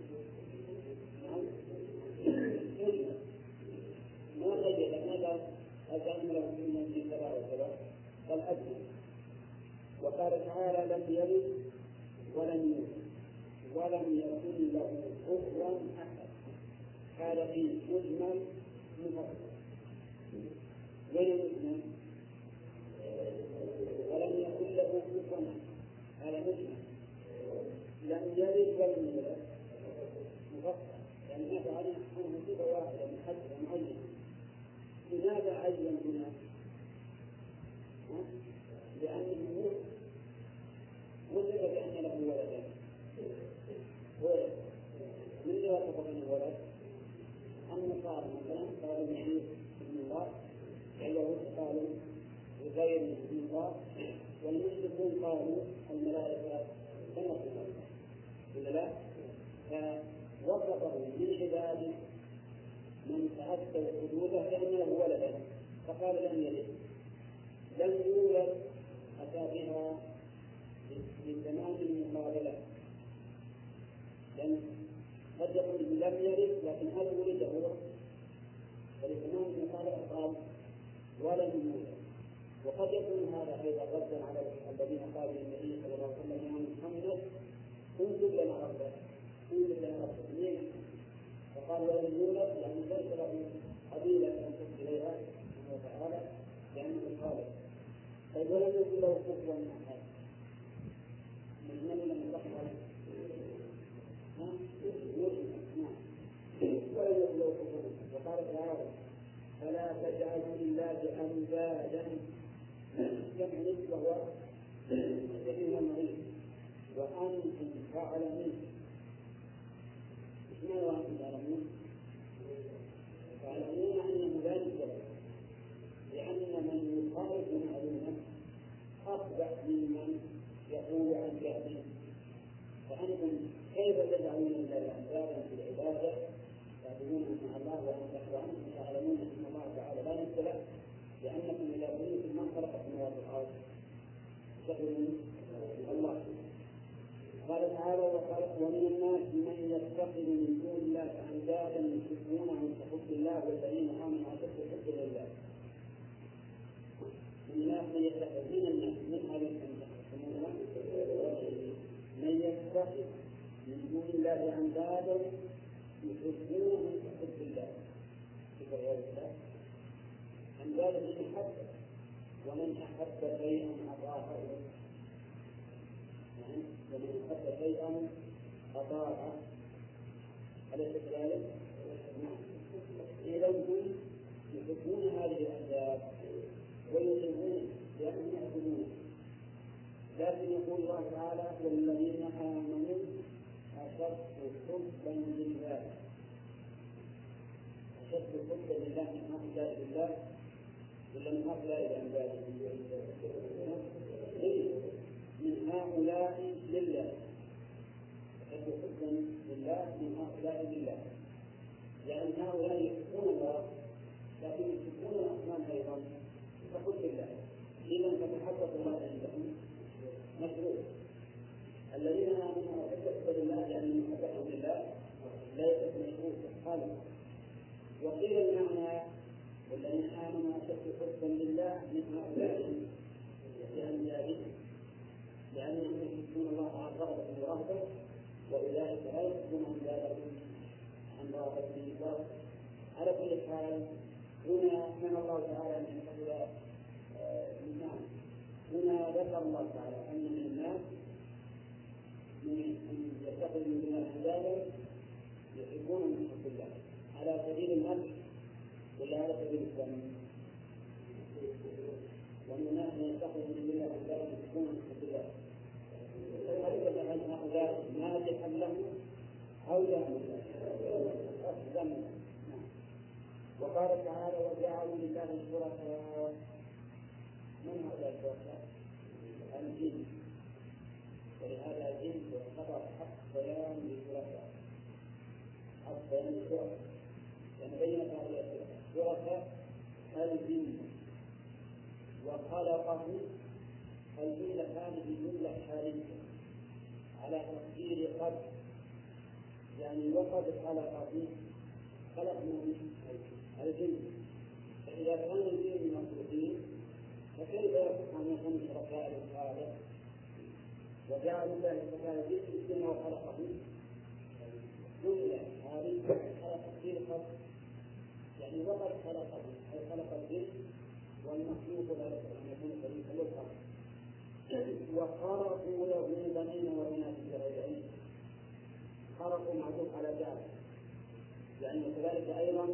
ما قيد هذا الظالم والرسولية في كذا وكذا بل أدنى. وقال تعالى لم يلد ولم يولد ولم يكن له كفوا أحد، هذا في مجمل مفصل. وين المجمل؟ ولم يكن له كفوا أحد، هذا مجمل. لم يلد ولم يولد مفصل، يعني هذا عنه صفة واحدة محددة معينة. لماذا عين هنا؟ لأنه وجد بأن له ولدا، من ذي وصف من الولد؟ النصارى مثلا قالوا المسيح ابن الله، واليهود قالوا عزير ابن الله، والمشركون قالوا الملائكة بنات الله، ولا لا؟ فوصفه من عباده من تأكد حدوده بأن له ولدا، فقال لم يلد. لم يولد أتى بها لتمام المقابلة، لأن قد يقول لم يلد لكن هل ولد هو؟ فلتمام المقابلة قال ولم يولد. وقد يكون هذا أيضا ردا على الذين قالوا للنبي صلى الله عليه وسلم يا محمد انزل لنا ربك، انزل لنا ربك ليه؟ فقال ولم يولد يعني ليس له قبيلة ينسب إليها سبحانه وتعالى لأنه خالق. طيب ولم يكن له كفوا أحد، مجمل من البحر ولم يكن له كفوا. وقال تعالى فلا تجعلوا لله أندادا، جمع نسبة وهو كثير مريض وأنتم تعلمون. ما هو أنتم تعلمون؟ تعلمون أنه لا يوجد، لأن من يخالف معلومة أصبح ممن يقول عن جهله. فأنتم كيف تجعلون لله أندادا في العبادة تعبدون مع الله وأنتم تعلمون أن الله تعالى لا نزل، لأنكم إذا قلتم من خلق السماوات والأرض تقولون الله. قال تعالى: ومن الناس من يتخذ من دون الله اندادا يحبونهم كحب الله والذين امنوا اشد حبا لله. من الناس من يتخذ من الناس من هذه من يتخذ من دون الله اندادا يحبونهم كحب الله. اندادا للمحبه، ومن احب شيئا اطاعه، ومن أحب شيئا أطاعه، أليس كذلك؟ إذا هم يحبون هذه الأسباب ويطيعون لأنهم يحبونه، لكن يقول الله تعالى: والذين آمنوا أشد حبا لله. أشد حبا لله من هؤلاء لله ولا من هؤلاء الأنداد؟ من هؤلاء لله. أشد حبا لله من هؤلاء لله، لأن هؤلاء يحبون الله لكن يحبون الأصنام أيضا كحب الله. إذا فتحقق الله عندهم مشروع. الذين آمنوا أشد حبا لله لأن محبتهم لله لا يكون مشروع سبحانه. وقيل المعنى: والذين آمنوا أشد حبا لله من هؤلاء لأندادهم، لأنهم يحبون الله عن رغبة ورهبة، وأولئك لا يحبون أندادهم عن رغبة ورهبة. على كل حال هنا من الله تعالى أن يحب الناس. هنا ذكر الله تعالى أن من الناس من يتخذ من دون أندادا يحبون من حب الله على سبيل المدح ولا على سبيل الذم؟ ومن الناس من يتخذ من دون أندادا يحبون من حب الله. فهل هؤلاء مادحا له أو ذم؟ وقال تعالى: وجعلوا لله شركاء. من هؤلاء الشركاء؟ الجن. ولهذا الجن يعتبر حق بيان للشركاء، حق بيان للشركاء، يعني بين هؤلاء الشركاء الجن. وخلقه الجملة هذه جملة حالية على تقدير قد، يعني وقد خلق من الجن. فإذا كان الجن مخلوقين فكيف يصح أن يكون شركاء للخالق؟ وجعلوا له شركاء الجن وخلقه جملة هذه على تقدير قد، يعني وقد خلقه أي خلق الجن والمخلوق لا يصح أن يكون شريكا للخالق. وخرقوا له بنين وبنات بغير علم. خرقوا معروف على ذلك، يعني كذلك أيضا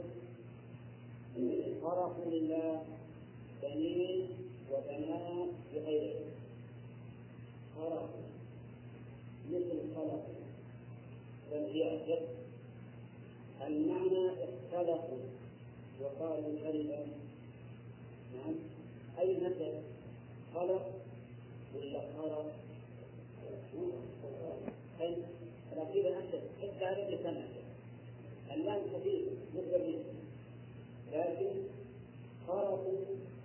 خرقوا لله بنين وبنات بغير علم. خرقوا مثل خلق بل هي أجل. المعنى اختلقوا وقالوا كلمة. نعم، أي مثل خلق ولا خرق؟ لكن أنت حتى على لسان اللام خفيف مثل، لكن خرقوا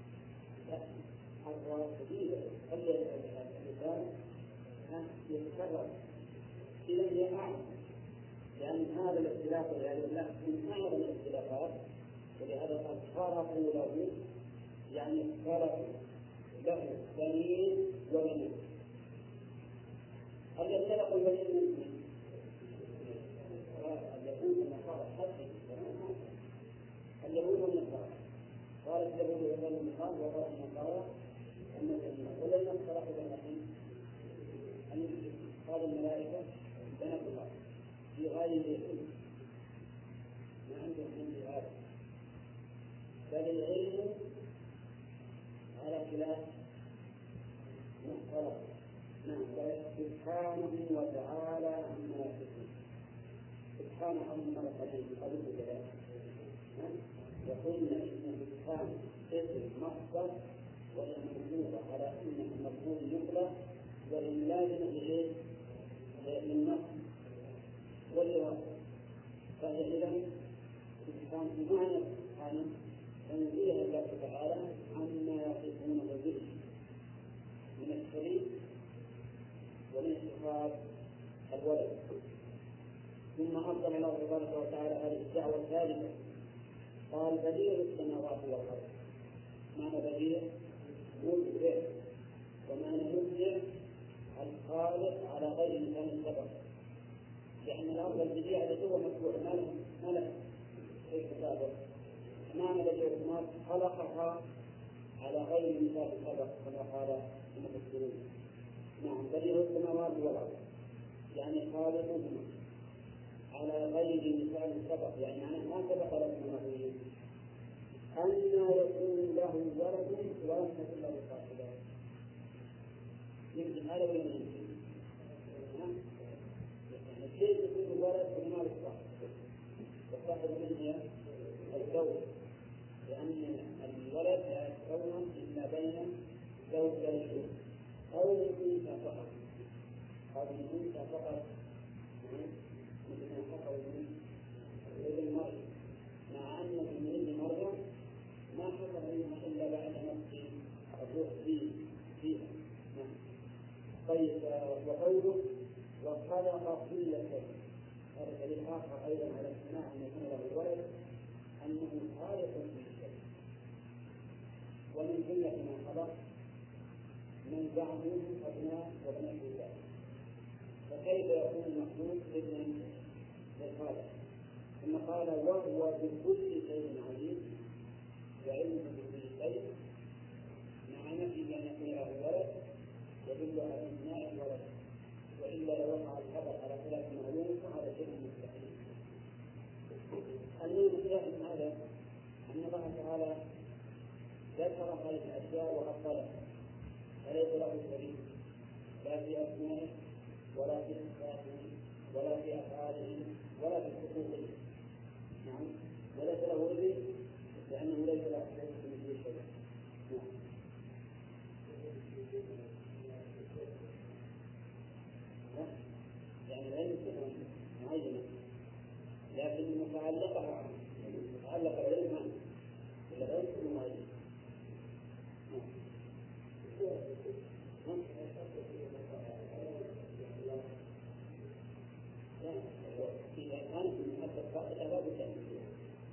الرافضين خلي اللسان يتكرر. إذا هي أعظم، لأن هذا الاختلاف يعني من أعظم الاختلافات. ولهذا قد خرقوا له، يعني خرقوا له بنين وبنات. هل يختلق البنين من اليهود والنصارى؟ اليهود والنصارى قالت اليهود والنصارى المقام، وقالت النصارى النبي. ولم يختلق بناتهم أن قال الملائكة بنات الله في غاية العلم، ما عندهم من هذا، بل العلم على خلاف مختلف. نعم، سبحانه وتعالى عما يصفون. سبحانه عما يصفون كذلك. وقلنا إن سبحانه اسم مصدر وهي موجودة على أنه مفعول مطلق، وإن لازم إليه للنص والإرادة. فهي إذا سبحانه بمعنى سبحانه تنزيه الله تعالى عما يصفونه به من الشريك ومن الصفات رحمه الله تبارك وتعالى هذه الدعوة الثالثة قال بديع السماوات والأرض. معنى بديع مبدع، ومعنى مبدع الخالق على غير مثال سبق، لأن الأرض البديع التي هو مشروع ما له شيء سابق. معنى بديع السماوات خلقها على غير مثال سبق كما قال المفسرون. نعم بديع السماوات والأرض يعني خالقهما على غير مثال سبق، يعني أنا ما سبق لكم نظير. أن يكون له ولد ولم تكن له صاحبة. يمكن هذا ولا يمكن؟ كيف يكون الولد وما له صاحب؟ والصاحب من هي الزوج، لأن الولد لا يتكون إلا بين زوجين أو أنثى فقط، أو أنثى فقط، مثل ما حصل من مريم، مع أن من مريم ما حصل منها إلا بعد نفس الروح فيها. طيب وقوله وخلق كل شيء، هذا دليل آخر أيضا على امتناع أن يكون له الولد، أنه خالق كل شيء، ومن جملة ما خلق من بعده أبناء وبنات الله، فكيف يكون المخلوق ابنا للخالق؟ ثم قال وهو بكل شيء عليم وعلم بكل شيء، مع نفي أن يكون له ولد يدل على امتناع الولد، وإلا لو وقع الخبر على خلاف معلوم فهذا شيء مستحيل. المهم من هذا أن الله تعالى ذكر هذه الأشياء وأفضلها، فليس له شريك لا في أسمائه ولا في صفاته ولا في أفعاله ولا في حقوقه. نعم، وليس له ابن لأنه ليس له مثل شيء. يعني العلم معينة، لكن متعلق العلم عنه، العلم معين. إذا كانت المحبة صادقة لا بد أن تكون،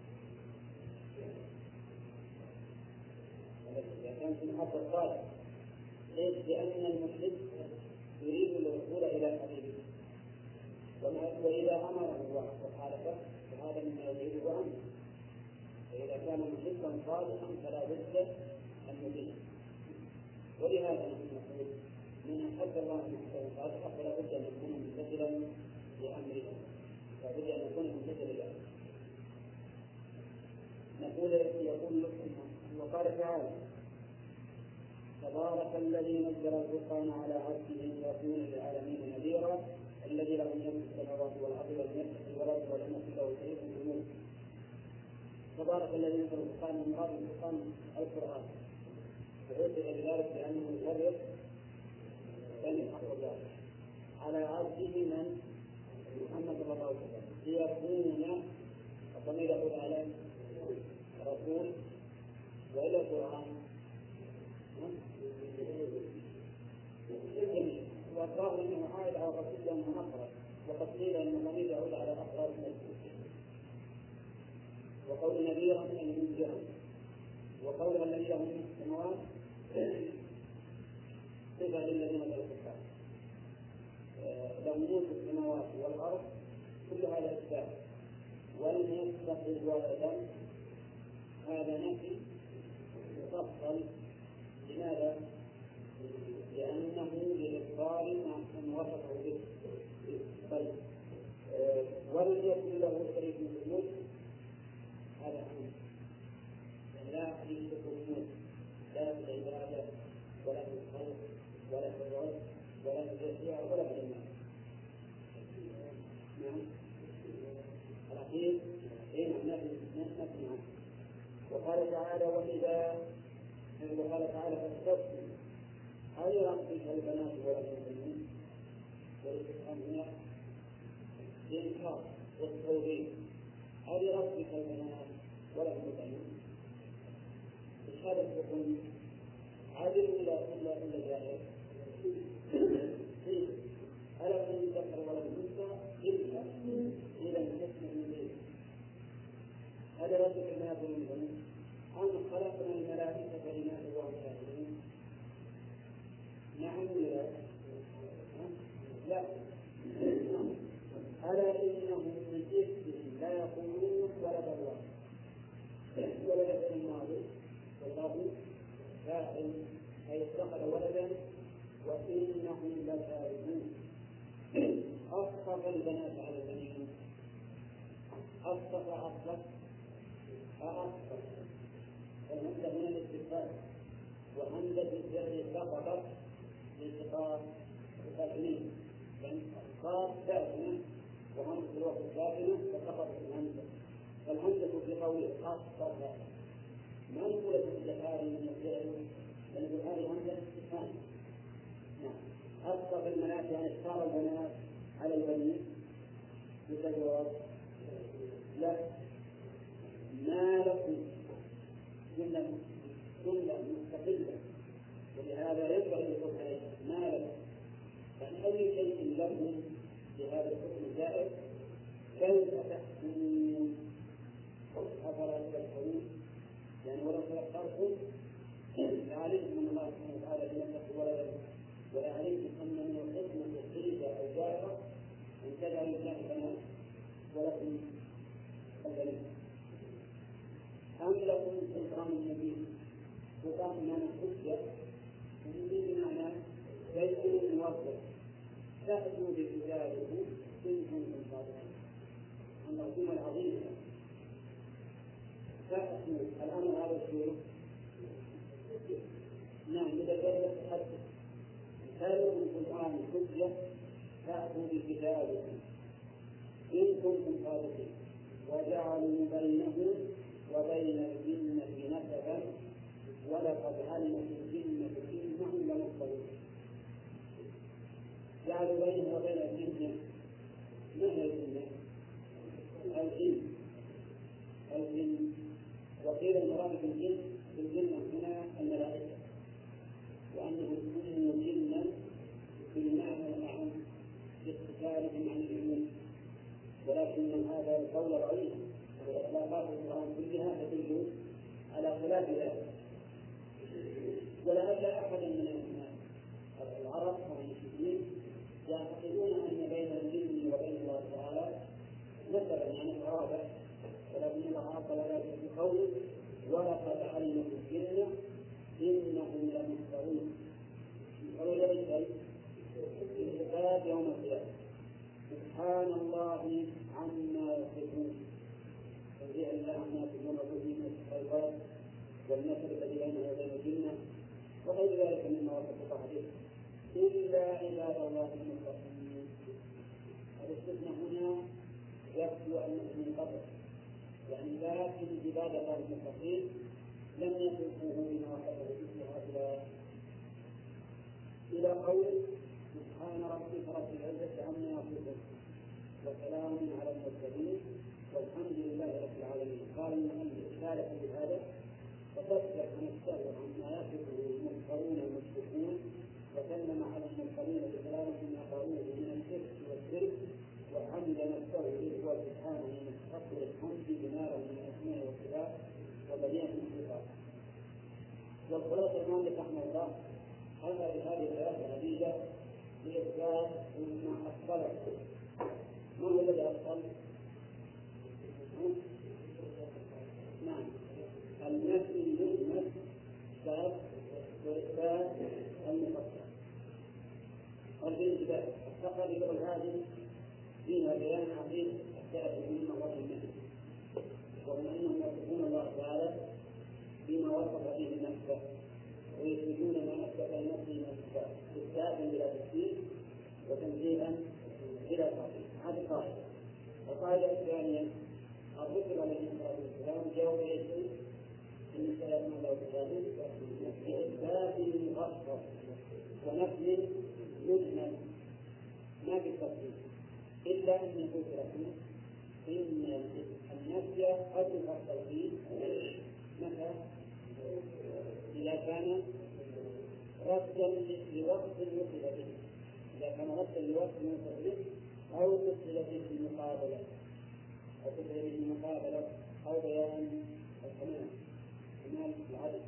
إذا كانت المحبة صادقة، ليش؟ لأن المحب يريد الوصول إلى حبيبه، وإذا أمره وخالفه فهذا مما يجب عنه، فإذا كان محبا صادقا فلا بد أن يطيع. ولهذا نقول من أحب الله محبا صادقا فلا بد أن يكون ممتثلا لأمره، لا بد أن يكون ممتثلا لأمره. يقول وقال تعالى تبارك الذي نزل الفرقان على عبده ليكون للعالمين نذيرا الذي له ملك السماوات والأرض ولم يتخذ ولدا ولم يكن له شريك في الملك. تبارك الذي نزل الفرقان من قبل الفرقان القرآن، وعرف بذلك لأنه يفرق بين الحق والباطل على عبده من محمد صلى الله عليه وسلم ليكون الضمير يقول على رسول وإلى القرآن والظاهر انه عائد على الرسول لانه مخرج، وقد قيل ان الضمير يعود على افراد المسلمين، وقول نذيرا ان منذرا، وقول الذي له ملك السماوات صفه للذين له الكفار، له ملك السماوات والارض، كل هذا اثبات. ولم يتخذ ولدا، هذا نفي مفصل. لماذا؟ لأنه لإخبار ما وصفه به. طيب ولم يكن له شريك في الملك، هذا أمر لا يشرك بالملك، لا في العبادة ولا في الخلق ولا في الرزق ولا في الاشياء ولا في المال. نعم الأخير نفي عنه. وقال تعالى وقال تعالى فاستفتوا هل ربك البنات ولا البنين، والاستفهام هنا الإنكار والتوبيخ، هل ربك البنات ولا البنين؟ هذا الحكم عادل إلا جاهل؟ ألا كن ذكر ولا أنثى إلا إذا أي اتخذ ولدا وإنهم لكاذبون. أصطفى البنات على البنين، أصطفى فالهمزة هنا الاستفهام، وهمزة الفعل سقطت لالتقاء الساكنين، يعني صار ساكنة وهمزة الوقت ساكنة فسقطت الهمزة. فالهمزة في قوله أصطفى ما نقول الذكار من الفعل، بل هذه همزة استفهام. أصطفى البنات يعني اختار البنات على البنين، بالجواب لا. ما لكم جملة مستقلة، ولهذا ينبغي الحكم عليها. ما لكم يعني أي شيء لكم بهذا الحكم الزائد كيف تحكمون أفلا تذكرون؟ يعني ولو تذكرتم لعلمتم أن الله سبحانه وتعالى لم يتخذ ولدا، ولا علمتم أن من الحكمة الخليفة أو جائرة أن تجعل الله بنات ولكم البنين. أم لكم سلطان مبين؟ سلطان بمعنى حجة، ومبين بمعنى بين موظف. تأتوا بكتابكم إن كنتم صادقين. العظيم العظيم تأتوا الأمر هذا الشيء. نعم إذا جاءت التحدث كتابكم سلطان حجة تأتوا بكتابكم إن كنتم صادقين. وجعلوا بينه وبين الجنة نسبا ولقد علمت الجنة إنهم لمحضرون. جعلوا بينه وبين الجنة، ما هي الجنة؟ الجن. وقيل المراد بالجنة هنا الملائكة، وأنهم كانوا جنا بالمعنى الأعم باختصارهم عن الجنة، ولكن هذا القول ضعيف، والإطلاقات القرآن كلها تدل على خلاف ذلك. ولعل أحدا من العرب أو المسلمين يعتقدون أن بين الجن وبين الله تعالى نسبا يعني قرابة، ولكن الله عز وجل في قوله ولقد علمت الجن إنهم لمحضرون. قول ذلك في الحساب يوم القيامة سبحان الله عما يصفون. تنزيه الله عما يصفون الرسل من الخيرات والنسب الذي بينه وبين الجنة وغير ذلك مما وصف الله به إلا عباد الله المخلصين. الاستثناء هنا يبدو أنه من قبل، يعني لكن عباد الله المخلصين لم يصفوه بما وصفه به هؤلاء. إلى قول سبحان ربك رب العزة عما يصفون وسلام على المرسلين والحمد لله رب العالمين. قال المؤلف ثالثا بهذا فتصدق نفسه عما يصفه المنكرون والمشركون، وسلم على المرسلين بسلامة ما قالوه من الشرك والشرك، وحمد نفسه به هو سبحانه من حق الحمد بنار من الاسماء والصفات وبديع من الصفات. والخلاصة المؤلف رحمه الله هذا بهذه الآيات العديدة لإثبات ما أصله. ما هو الذي أصل؟ نعم النفي المجمل وإثبات المفصل. والبنت التقرير هذه فيها بيان عظيم الثالث من مرات النفي، وهم أنهم يصفون الله تعالى بما وصف به نفسه ويثبتون ما أثبت لنفسه من الصفات إثباتا بلا تكذيب وتنزيها بلا تعطيل. هذه قاعدة. القاعدة الثانية الرسل عليه الصلاة والسلام جاءوا إليه إن سيدنا الله تعالى بإثبات مفصل ونفي مجمل ما بالتفصيل، إلا أن يقول لكم إن النفي قد يفصل فيه متى إذا كان ردا لوقت يوصل به، إذا كان ردا لوقت يوصل به أو تصل به المقابلة أو بيان كمال العدد.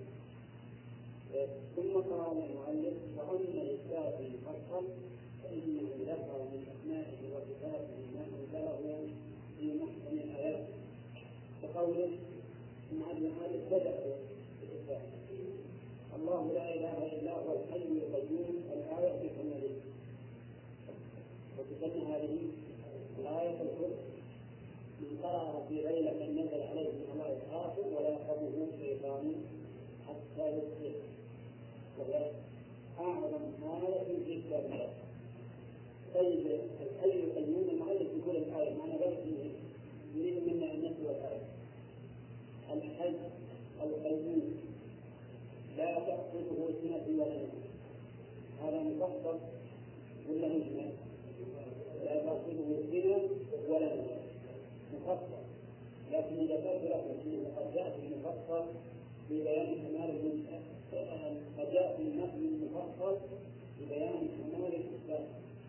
ثم قال المؤلف وأما إثبات المفصل فإنه ذكر من أسمائه وصفاته ما أنزله في محكم الآيات كقوله مع المؤلف بدأ بالإثبات الله لا إله إلا هو الحي القيوم الآية في كماله، وتسمى هذه الآية الكرسي. من قرأها في ليلة نزل عليه من الله الآخر ولا يقربه شيطان حتى يصبح، وهي أعظم آية في كتاب الله. طيب الحي القيوم المؤلف يقول الآية معنى ذلك يريد منا أن نتلو الآية. الحي القيوم لا تأخذه سنة ولا نوم، هذا مفصل ولا مجمل؟ لا تأخذه سنة ولا نوم، مفصل. لكن إذا كانت لكم قد جاء في المفصل ببيان كمال المنشأ، قد جاء في النقل المفصل ببيان كمال الإثبات.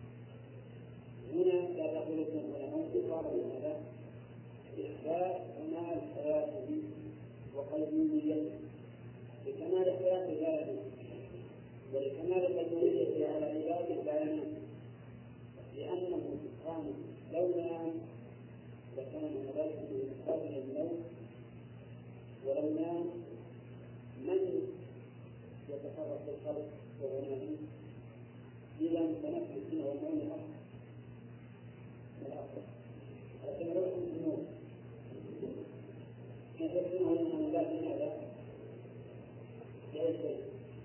هنا لا تأخذه سنة ولا نوم صار من هذا إثبات كمال حياته وقيوميته، لكمال حياة عباده ولكمال قيوميته على عباده لا ينام، لأنه سبحانه لو نام لكان ذلك من قبل النوم، ولو نام من يتصرف في الخلق وهو نائم؟ إذا تنفس السنة والنوم الأفضل، لكن لو كنت النوم كيف يكون هنا لا في هذا؟ لا شيء.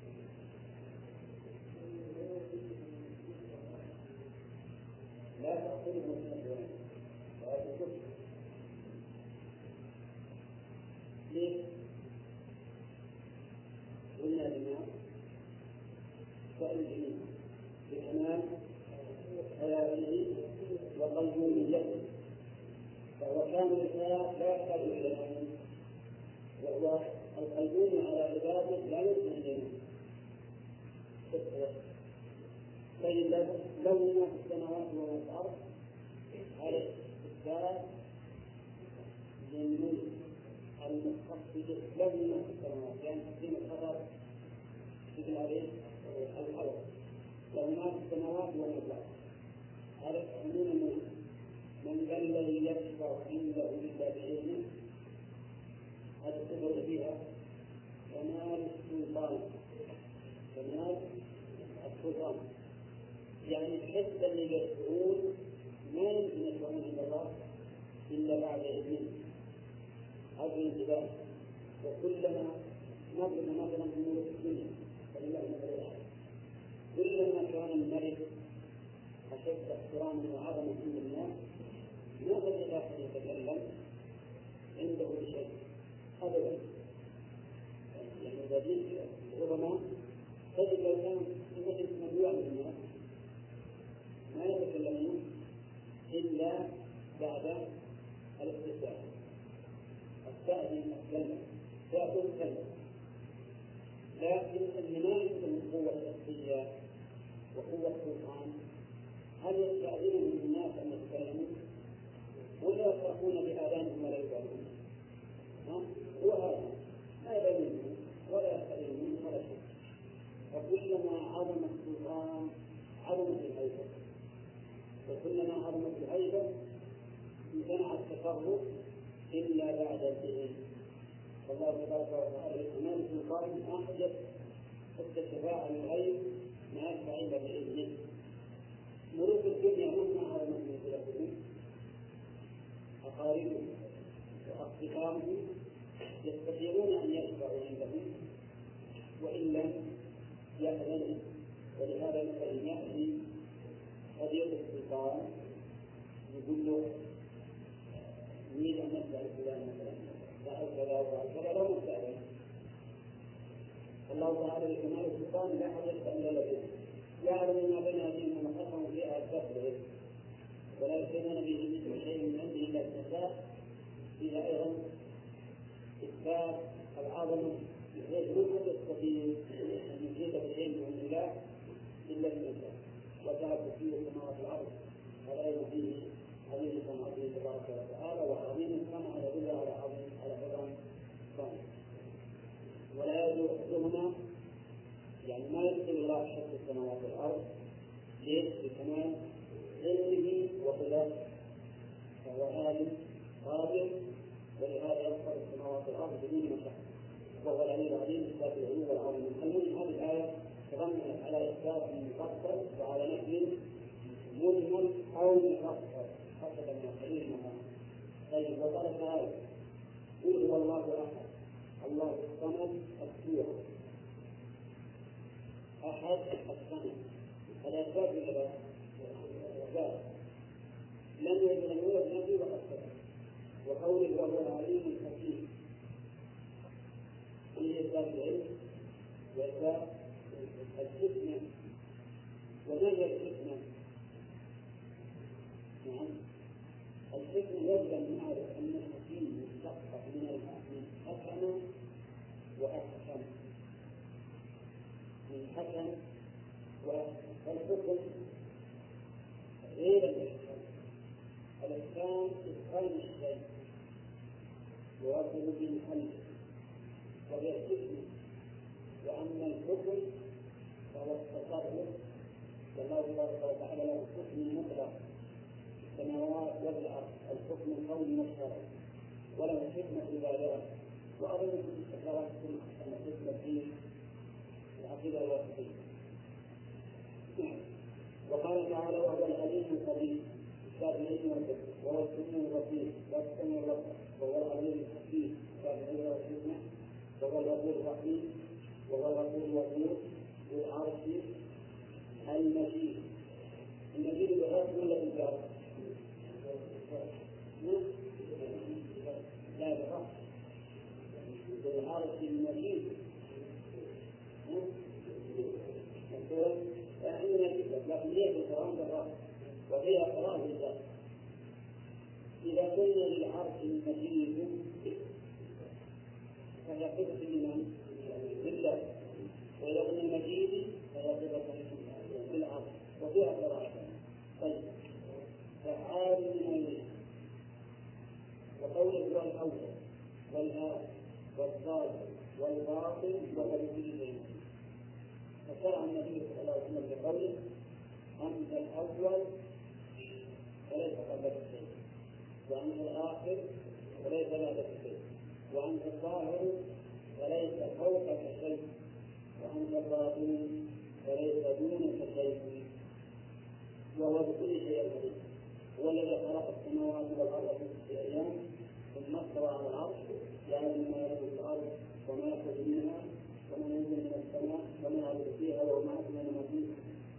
لا تأخذه سنة ولا تكفر. ليه؟ قلنا لما سأل بكمال حياته وقيوميته، فهو كامل الحياة لا يحتاج إلى العلم، وهو القيوم على عباده لا يمكن أن ينام. طيب لو ما في السماوات وما في الأرض هذا إثبات للملك المخصص له ما في السماوات، يعني تقديم الخبر مثل عليه الخبر له ما في السماوات وما في الأرض، هذا عموم الملك. من ذا الذي يشفع عنده إلا بإذنه، هذا الصفة فيها كمال السلطان، كمال السلطان، يعني الحس اللي يشعرون ما يمكن يشعرون عند الله إلا بعد إذنه. هذا الانتباه. وكلما نظر مثلا في ملك الدنيا فلله المثل الأعلى، كلما كان الملك أشد احتراما وعظمة عند الناس ما تجد أحد يتكلم عنده شيء أبدا. يعني الذين العظماء تجد لو كان في مجلس مجموعة من الناس ما يتكلمون إلا بعد الاستفتاء، التأذين الكلمة تأخذ كلمة. لكن اللي ما يمكن قوة الشخصية وقوة السلطان هل يستأذنون الناس أن يتكلموا ولا يفرحون بآذانهم ولا يبالون؟ هو هذا لا يبالون ولا يستأذنون ولا شيء. وكلما عظم السلطان عظمت الهيبة، وكلما عظمت الهيبة امتنع التقرب إلا بعد الإذن. فالله تبارك وتعالى بكمال السلطان أحدث حتى الشفاعة للغير ما يشفع إلا بإذنه. ملوك الدنيا مهما عظمت منزلتهم أقاربهم وأصدقائهم يستطيعون أن يشفعوا عندهم وإن لم يأذنوا، ولهذا مثلا يأتي خبير السلطان يقول له نريد أن نسأل فلان مثلا فعل كذا وفعل كذا لو نستأذن. الله تعالى بكمال السلطان لا حاجة إلا له، يعلم ما بين أيديهم وما خلفهم فيها الكفر، ولا يحيطون به من شيء من عنده إلا استثناء فيها أيضا إثبات العظمة، بحيث لا يستطيع أن يحيط بالعلم من الله إلا بالله، وترك فيه السماوات والأرض. هذا أيضا فيه عظيم عظيم تبارك وتعالى، وعظيم كما يدل على عظيم على عظم ثاني. ولا يدل أحدهما، يعني ما يدخل الله شق السماوات والأرض ليس بكمال علمه وقدرته، فهو عالم قادر، ولهذا يدخل السماوات والأرض بدون مشقة. وهو العلي العظيم إثبات العلو والعظمة. المهم هذه الآية تضمنت على إثبات مفصل وعلى نفي مجمل أو مفصل حسب ما قرينها. طيب وقال تعالى قل هو الله أحد الله الصمد الصورة أحد الصمد الأسباب لله لم يجد نبي وقد سبق وقوله وهو العليم الحكيم فيه إثبات العلم وإثبات الحكمة. وما هي الحكمة؟ نعم الحكمة يجب أن نعرف أن الحكيم مشتق من حكم وأحكم من حكم وأحكم. فالحكم غير الإحكام. الإحكام إتقان الشيء يرتب به الحمد وهي الحكمة. وأما الحكم فهو التصرف والله تبارك وتعالى له الحكم المطلق في السماوات والأرض الحكم الكوني والشرعي وله الحكمة البالغة. وأظن في التكرارات أن الحكمة في العقيدة الواسطية. وقال تعالى وهو العليم القدير إثبات العلم والحكمة وهو السميع البصير والسميع البصير وهو العليم الحكيم إثبات العلم والحكمة وهو الغفور الرحيم وهو الغفور الودود ذو العرش المجيد. المجيد بالرفع ولا بالجر؟ لا بالرفع. ذو العرش المجيد عندنا كتاب لكن هي في القرآن بالرفع وفيها قراءة بالجر. إذا قلنا للعرش المجيد فهي صفة لمن؟ لله. وإذا قلنا المجيد فهي صفة للعرش وفيها قراءة. طيب فعال من المجيد وقوله هو الأول والآخر والظاهر والباطن وهو بكل شيء. فشرع النبي صلى الله عليه وسلم بقوله أنت الأول فليس قبلك شيء وأنت الآخر وليس بعدك شيء وأنت الظاهر وليس فوقك شيء وأنت الباطن وليس دونك شيء وهو بكل شيء عليم. هو الذي خلق السماوات والأرض في 6 أيام ثم استوى على العرش يعلم ما يلج في الأرض وما يخرج منها وما ينزل من السماء وما يعرج فيها وما أكمل ما فيها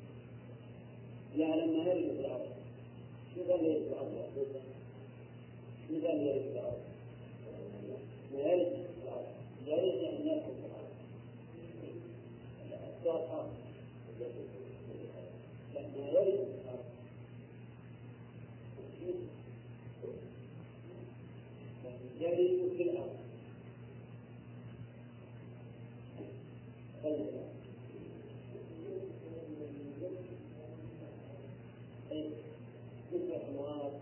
يعلم ما يلج في الأرض. شو قال يلج في الأرض؟ شو قال يلج في الأرض؟ ما يلج في الأرض يلج يعني يدخل في الأرض. الأشياء لا ما يلج في الأرض يلج في الأرض. مثل الأمراض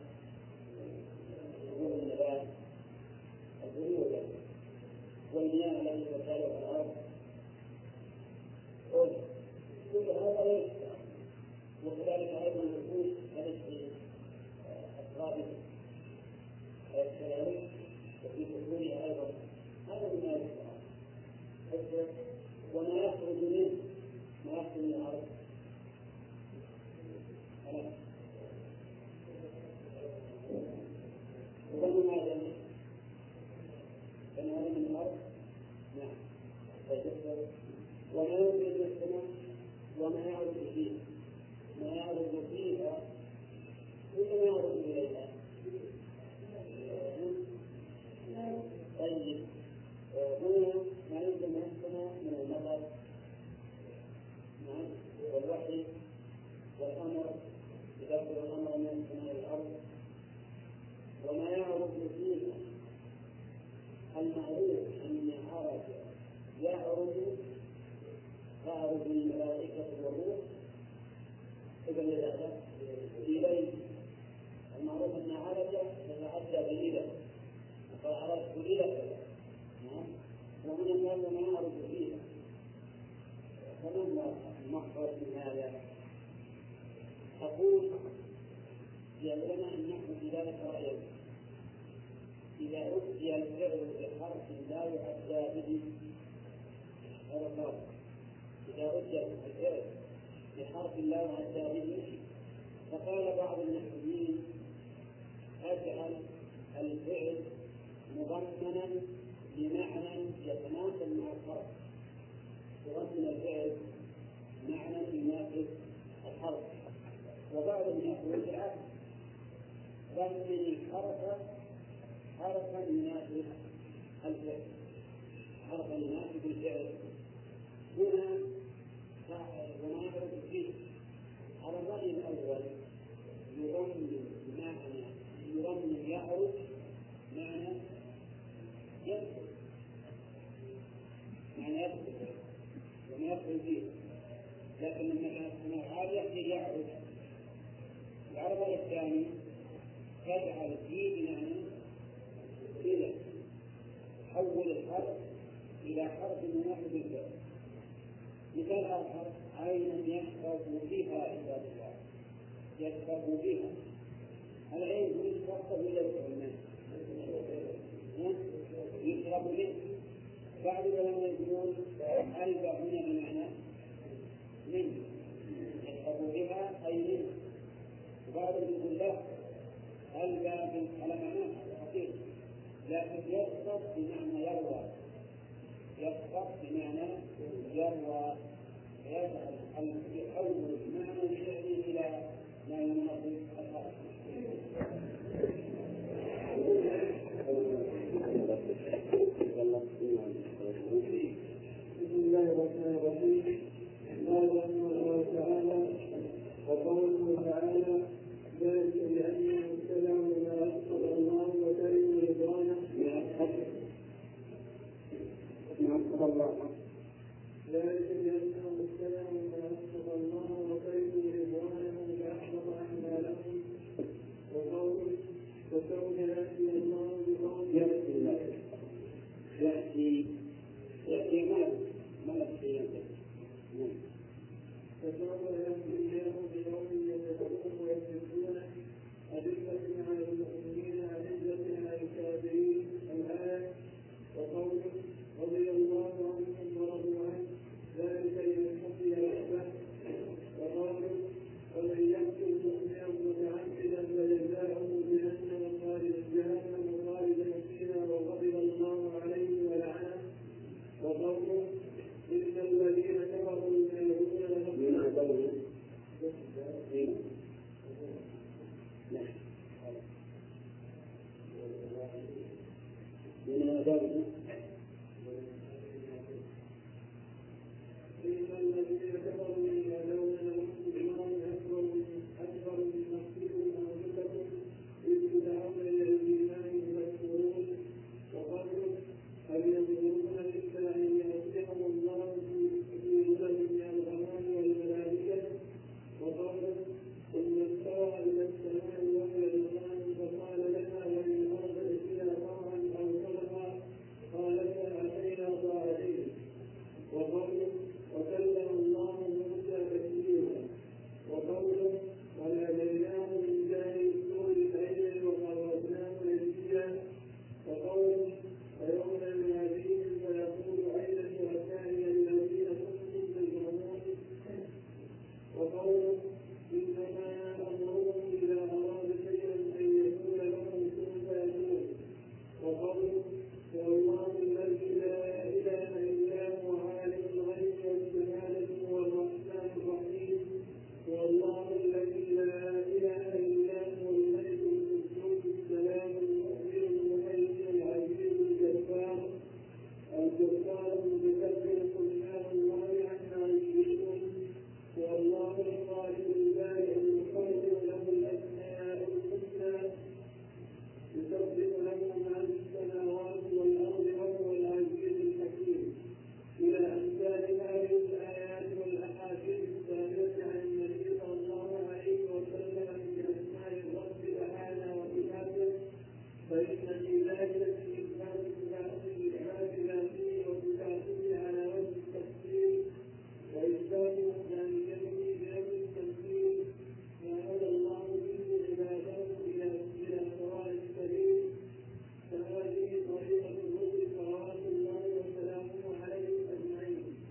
والنبات البيوت والمياه التي تسال في الأرض كل هذا ليس. وكذلك أيضا النفوس التي أسرار السلام وفي سكونها أيضا هذا من الأرض وما يخرج منه ما يخرج من الأرض ومن هذا من الأرض نعم وما ينزل من السماء وما يعرض فيها ما يعرض فيها كل ما يعرض إليها. طيب هنا ما ينزل من السماء من المطر نعم والوحي والأمر يدبر الأمر من السماء والأرض وما يعرض فيها المعروف أن تعرض الملائكة والروح إليه. المعروف أن عرج يتعدى بالإله وقال عرجت إلى ومن الناس ما يعرض فيها. فمن هو المحفظ من هذا؟ أقول يعلم أن نحن في ذلك رأينا إذا أتي الفعل بحرف لا يؤدى به هذا فرق. إذا رجع الفعل بحرف الله الثاني، فقال بعض المسلمين اجعل الفعل مضمنا بمعنى يتناسب مع الحرف، يضمن الفعل معنى يناسب الحرف. وبعضهم يقول بالعكس، ضمن الحرف حرفا يناسب الفعل، حرفا يناسب الفعل. هنا ونعرف فيه على الرأي الأول يضمن بمعنى يضمن يعرف معنى يدخل، معنى يدخل وما يدخل فيه. لكن لما عاد يحتاج يعرف العرض الثاني تجعل فيه بمعنى إلى حول الحرف إلى حرف يناسب الفعل. مثال آخر عينا يشرب بها عباد الله، يشرب بها. العين يشرب إلى العلماء يشرب به. بعض العلماء يقول ألبى هنا بمعنى من، يشرب بها أي من. وبعضهم يقول لا، ألبى على معناه خطير، لكن يشرب بمعنى يروى، يشرب بمعنى يروى، يحول معنى الشعر إلى ما يناسب الحرف. بسم الله الرحمن الرحيم. قال رحمه الله تعالى: وقوله تعالى: ذلك بأنه السلام لا أسقط الله وكريم رضوانه ذلك بأنه السلام لا أسقط الله وكريم رضوانه لأحبط أعمالهم. وقوله: فسوف يأتي الله بقوم يأتي ما نفسي فسوف يأتي الله بقوم يتقون ويحبونه أذلة على المؤمنين أعزة على الكافرين. الآية. وقوله: رضي الله عنهم ورضوا عنه ذلك لمن خشي ربه. وقوله: ومن يقتل مؤمنا متعمدا فجزاؤه جهنم خالدا فيها وغضب الله عليه ولعنه. وقوله: إن الذين كفروا ينادون لهم أكبر من نفسكم أنفسكم إذ تدعون إلى الإيمان فيكفرون. وقوله: هل ينظرون إلا أن يأتيهم الله في ظلل من الغمام والملائكة. وقوله: ثم استوى إلى السماء وهي دخان فقال لها وللأرض ائتيا طوعا أو كرها قالتا أتينا طاعتين. وقوله: وكلم الله موسى تكليما. وقوله: وناديناه من جانب الطور الأيمن وقربناه نجيا. وقوله: ويوم يناديهم فيقول أين شركائي الذين كنتم تزعمون. وقوله: إنما أمرهم إذا أراد شيئا أن يقول لهم كن فيكون. وقوله: هو الله الذي لا إله إلا هو عالم الغيب والشهادة هو الرحمن الرحيم. هو الله الذي لا إله إلا هو الملك القدوس السلام المؤمن المهيمن العزيز الجبار المتكبر سبحان الله عما يشركون. هو الله الخالق البارئ المصور له الأسماء الحسنى يسبح له ما في السماوات والأرض وهو العزيز الحكيم. إلى أمثال هذه الآيات والأحاديث الثابتة عن النبي صلى الله عليه وسلم بأسماء الرب تعالى وصفاته، فإن في ذلك إثبات ذاته وصفاته على وجه التفصيل وإثبات وحدانيته بوجه التمثيل ما هدى الله به عباده إلى صراط السبيل. فهذه طريقة الرسل صلوات الله وسلامه عليهم أجمعين.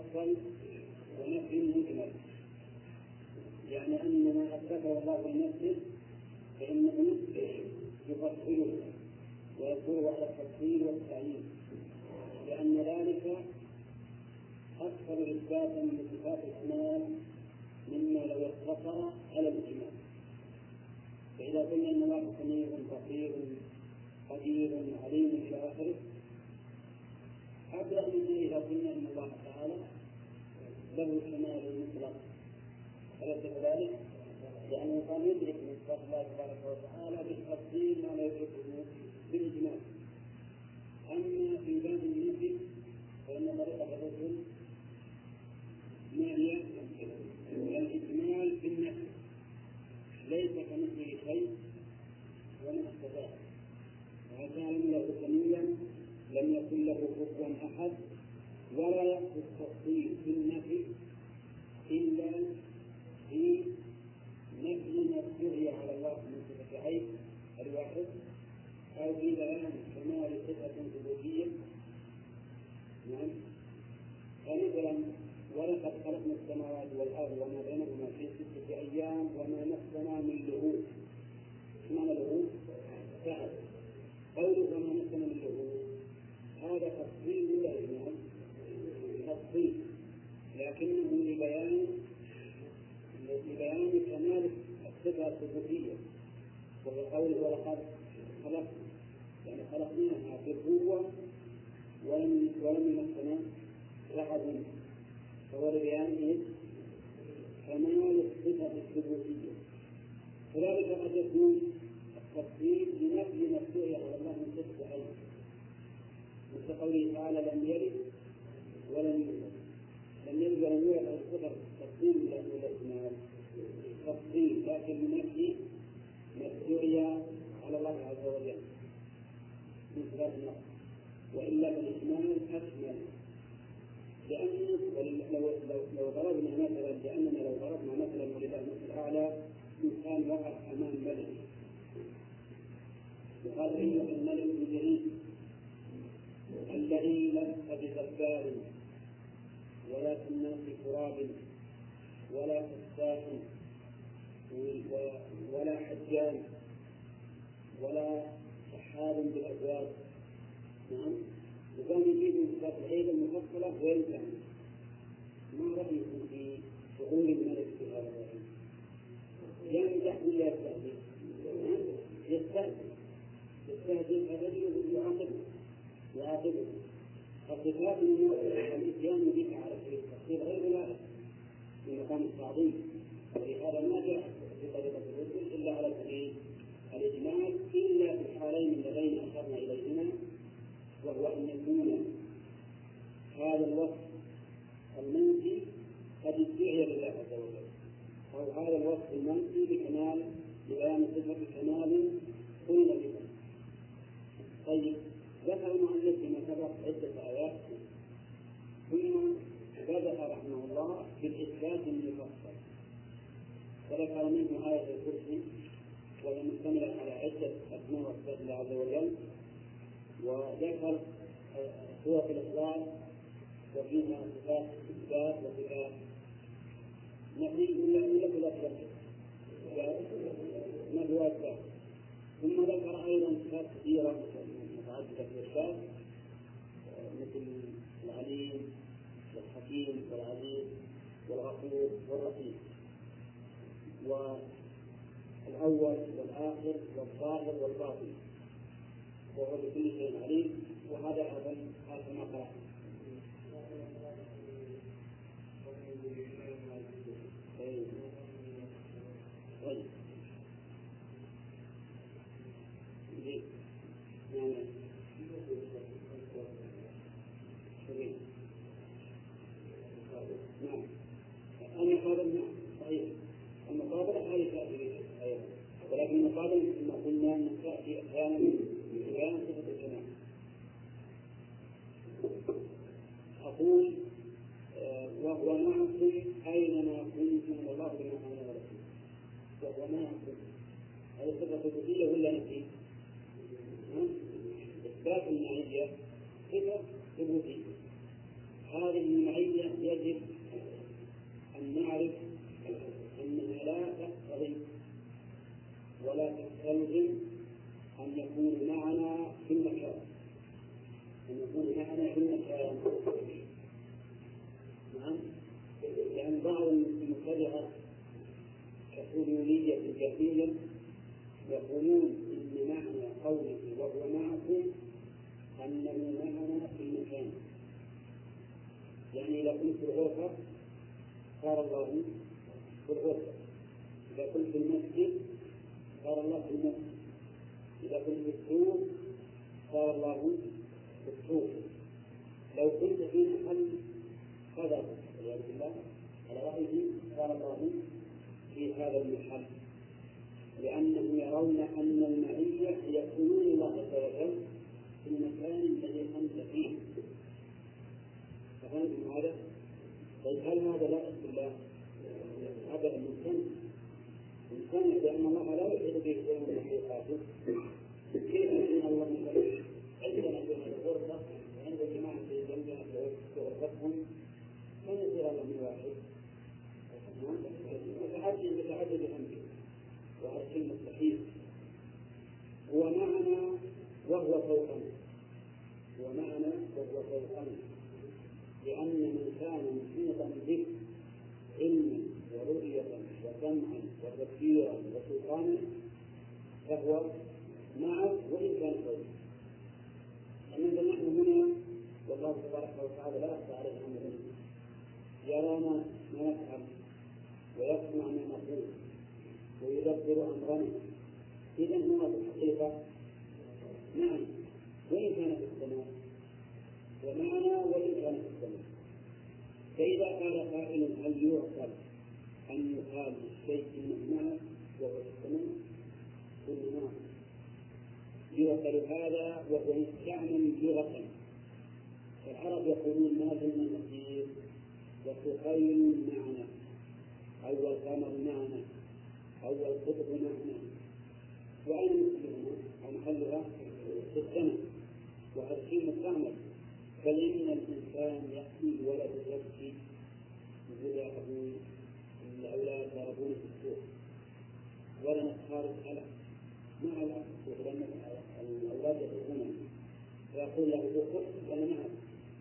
مفصل ونفي مجمل، يعني أن ما أثبته الله لنفسه فإنه يفصله ويدور على التفصيل والتعيين، لأن ذلك أكثر إثباتا لصفات الكمال مما لو اقتصر على الإجمال. فإذا قلنا أن الله سميع بصير قدير عليم إلى آخره، أبلغ من إذا قلنا أن الله تعالى له كمال مطلق، أليس كذلك؟ لأنه كان يدرك من صفات الله تبارك وتعالى بالتفصيل ما لا يدركه بالإجمال. أما في باب النفي فإن طريقة الرسل ما هي الإجمال في النفي، ليس كمثله شيء وما استطاع، وكان له سميا لم يكن له كفوا أحد، ولا يأخذ التفصيل في النفي إلا في نفي ما ادعي على الله من صفة عين الواحد، أو في بيان كمال صفة ثبوتية. نعم، فمثلا ولقد خلقنا السماوات والأرض وما بينهما في 6 أيام وما مسنا من لغوب. معنى لغوب؟ سهل. قوله وما مسنا من لغوب هذا تفصيل ولا إجمال؟ تفصيل، لكنه لبيان كمال الصفة الثبوتية، وهو قوله ولقد خلقنا، يعني خلقناها بالقوة ولم يمسنا لحظ، فهو لبيان كمال الصفة الثبوتية. كذلك قد يكون التفصيل لنفي مدعي على الله من صفة عين، مثل قوله تعالى لم يلد ولم يولد. لم يلد ولم يولد على الصفة تفصيل ولا إجمال؟ تفصيل، لكن لنفي مدعي على الله عز وجل من صفات النقص، وإلا فالإجمال أكمل. لأنه لو ضربنا مثلا، لأننا لو ضربنا مثلا ولله المثل الأعلى، إنسان وقع أمام ملك وقال أيها الملك الجليل الذي لست بجبار ولا كناس تراب ولا فساح ولا حجام ولا سحاب بالأبواب. نعم، وكان يجيب من صفات العيد المفصلة وينتهي. ما رأيكم في شعور الملك في هذا الرأي؟ يمدح ولا يستهزئ؟ يستهزئ الرجل يعاقبه. فصفات الإتيان بك على سبيل التفصيل غير لائق في مقام التعظيم، ولهذا ما جاء في طريقة الرسل إلا على سبيل الإجمال، إلا في الحالين اللذين أشرنا إليهما، وهو أن يكون هذا الوصف المنفي قد ادعي لله عز وجل، أو هذا الوصف المنفي بكمال ببيان صفة كمال قيل به. طيب، ذكر المؤلف فيما سبق عدة آيات، ثم بدأ رحمه الله بالإثبات المفصل، فذكر منه آية الكرسي وهي مشتملة على عدة أسماء وصفات الله عز وجل، وذكر سورة الإخلاص وفيها صفات إثبات وصفات نفي ولا نفي وإثبات. ثم ذكر أيضا صفات كثيرة متعددة في الإثبات، مثل العليم والحكيم والعزيز والغفور والرحيم، والأول والآخر والظاهر والباطن، وهو بكل شيء عليم. وهذا أيضا كما قرأ. نعم، المقابل صحيح، المقابل هذه تأتي أيضا، ولكن المقابل كما قلنا أن تأتي أحيانا ببيان صفة الكمال. أقول وهو معكم أينما كنتم والله بما تعملون بصير. وهو معكم، هذه صفة ثبوتية ولا نفي؟ إثبات المعية صفة ثبوتية، هذه المعية يجب أن نعرف أنها لا تقتضي ولا تستلزم أن يكون معنا في المكان، نعم. لأن بعض المبتدعة كحلولية كثيرة يقولون إن معنى قوله وهو معكم أنه معنا في المكان، يعني إذا كنت في الغرفة صار الله في الغرفة، إذا كنت في المسجد صار الله في المسجد، إذا كنت في السوق صار الله في السوق. لو كنت في محل قدر والعياذ بالله على رأيه صار الله في هذا المحل، لأنهم يرون أن المعية هي حلول الله عز وجل في المكان الذي أنت فيه. فهمتم هذا؟ طيب هل هذا لا بالله؟ هذا ممكن لأن الله لا يحيط به شيء من مخلوقاته. كيف يكون الله مثلا عندنا في الغرفة وعند الجماعة في جنبنا في غرفتهم من يصير الله من واحد؟ متعدد أمره وهذا شيء مستحيل. هو معنا وهو فوقنا، لأن من كان محيطا به علما ورؤية وسمعا وتفكيرا وسلطانا فهو معه وإن كان فوقه. أما نحن هنا والله تبارك وتعالى لا يخفى عليه أمرنا، يرى ما نفعل ويسمع ما نقول ويدبر أمرنا. إذا هو في الحقيقة نعم وإن كان في السماء، ومعنا وإن كان في السماء. فإذا قال قائل هل يعقل أن يقال الشيء إنه معه وهو في السماء؟ قلنا نعم يعقل هذا وهو مستعمل لغة. العرب يقولون ما زلنا نسير وسقيل معنا أو القمر معنا أو القطب معنا، وأين نسيرنا أو محلها في السماء، وهذا شيء مستعمل. فإن الإنسان يأتي ولد يبكي يقول يا أبوي الأولاد ضربوني في السوق ولا نتخارج على مع الأسف لأن الأولاد يضربونني، فيقول له خذ أنا معك،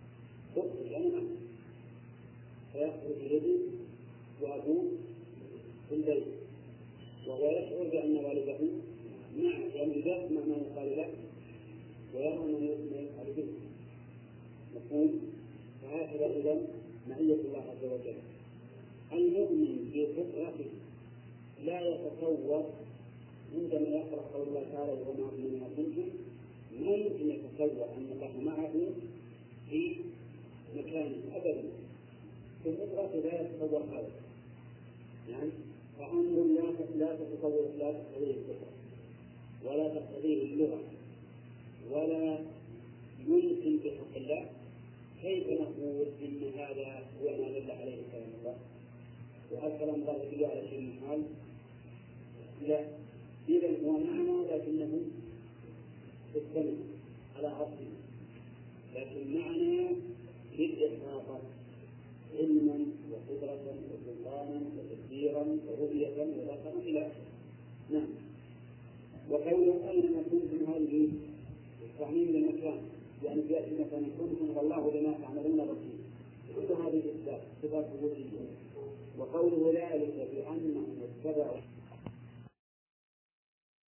فيخرج يده وأبوه في البيت وهو يشعر بأن والده معه، لأنه يسمع ما يقال له ويرى ما يفعل به. مفهوم؟ فهكذا إذا معية الله عز وجل. المؤمن في فطرته لا يتصور عندما يقرأ قول الله تعالى وهو معكم أينما كنتم ما يمكن يتصور أن الله معه في مكان أبدا. في الفطرة لا يتصور هذا، يعني فأمر لا تتصور لا تقتضيه الفطرة ولا تقتضيه اللغة ولا يمكن بحق الله. كيف نقول إن هذا هو ما دل عليه كلام الله؟ وهل كلام الله يدل على شيء من حال؟ لا. إذا هو معنا لكنه في السماء على عرشه، لكن معنا بالإحاطة علما وقدرة وسلطانا وتدبيرا ورؤية وبصرا إلى آخره. نعم. وقوله أينما كنتم هذه تعميم للمكان، يعني يأتي مثلا كنتم والله بما تعملون بصير، كل هذه الصفات وجودية. وقوله ذلك بأنهم اتبعوا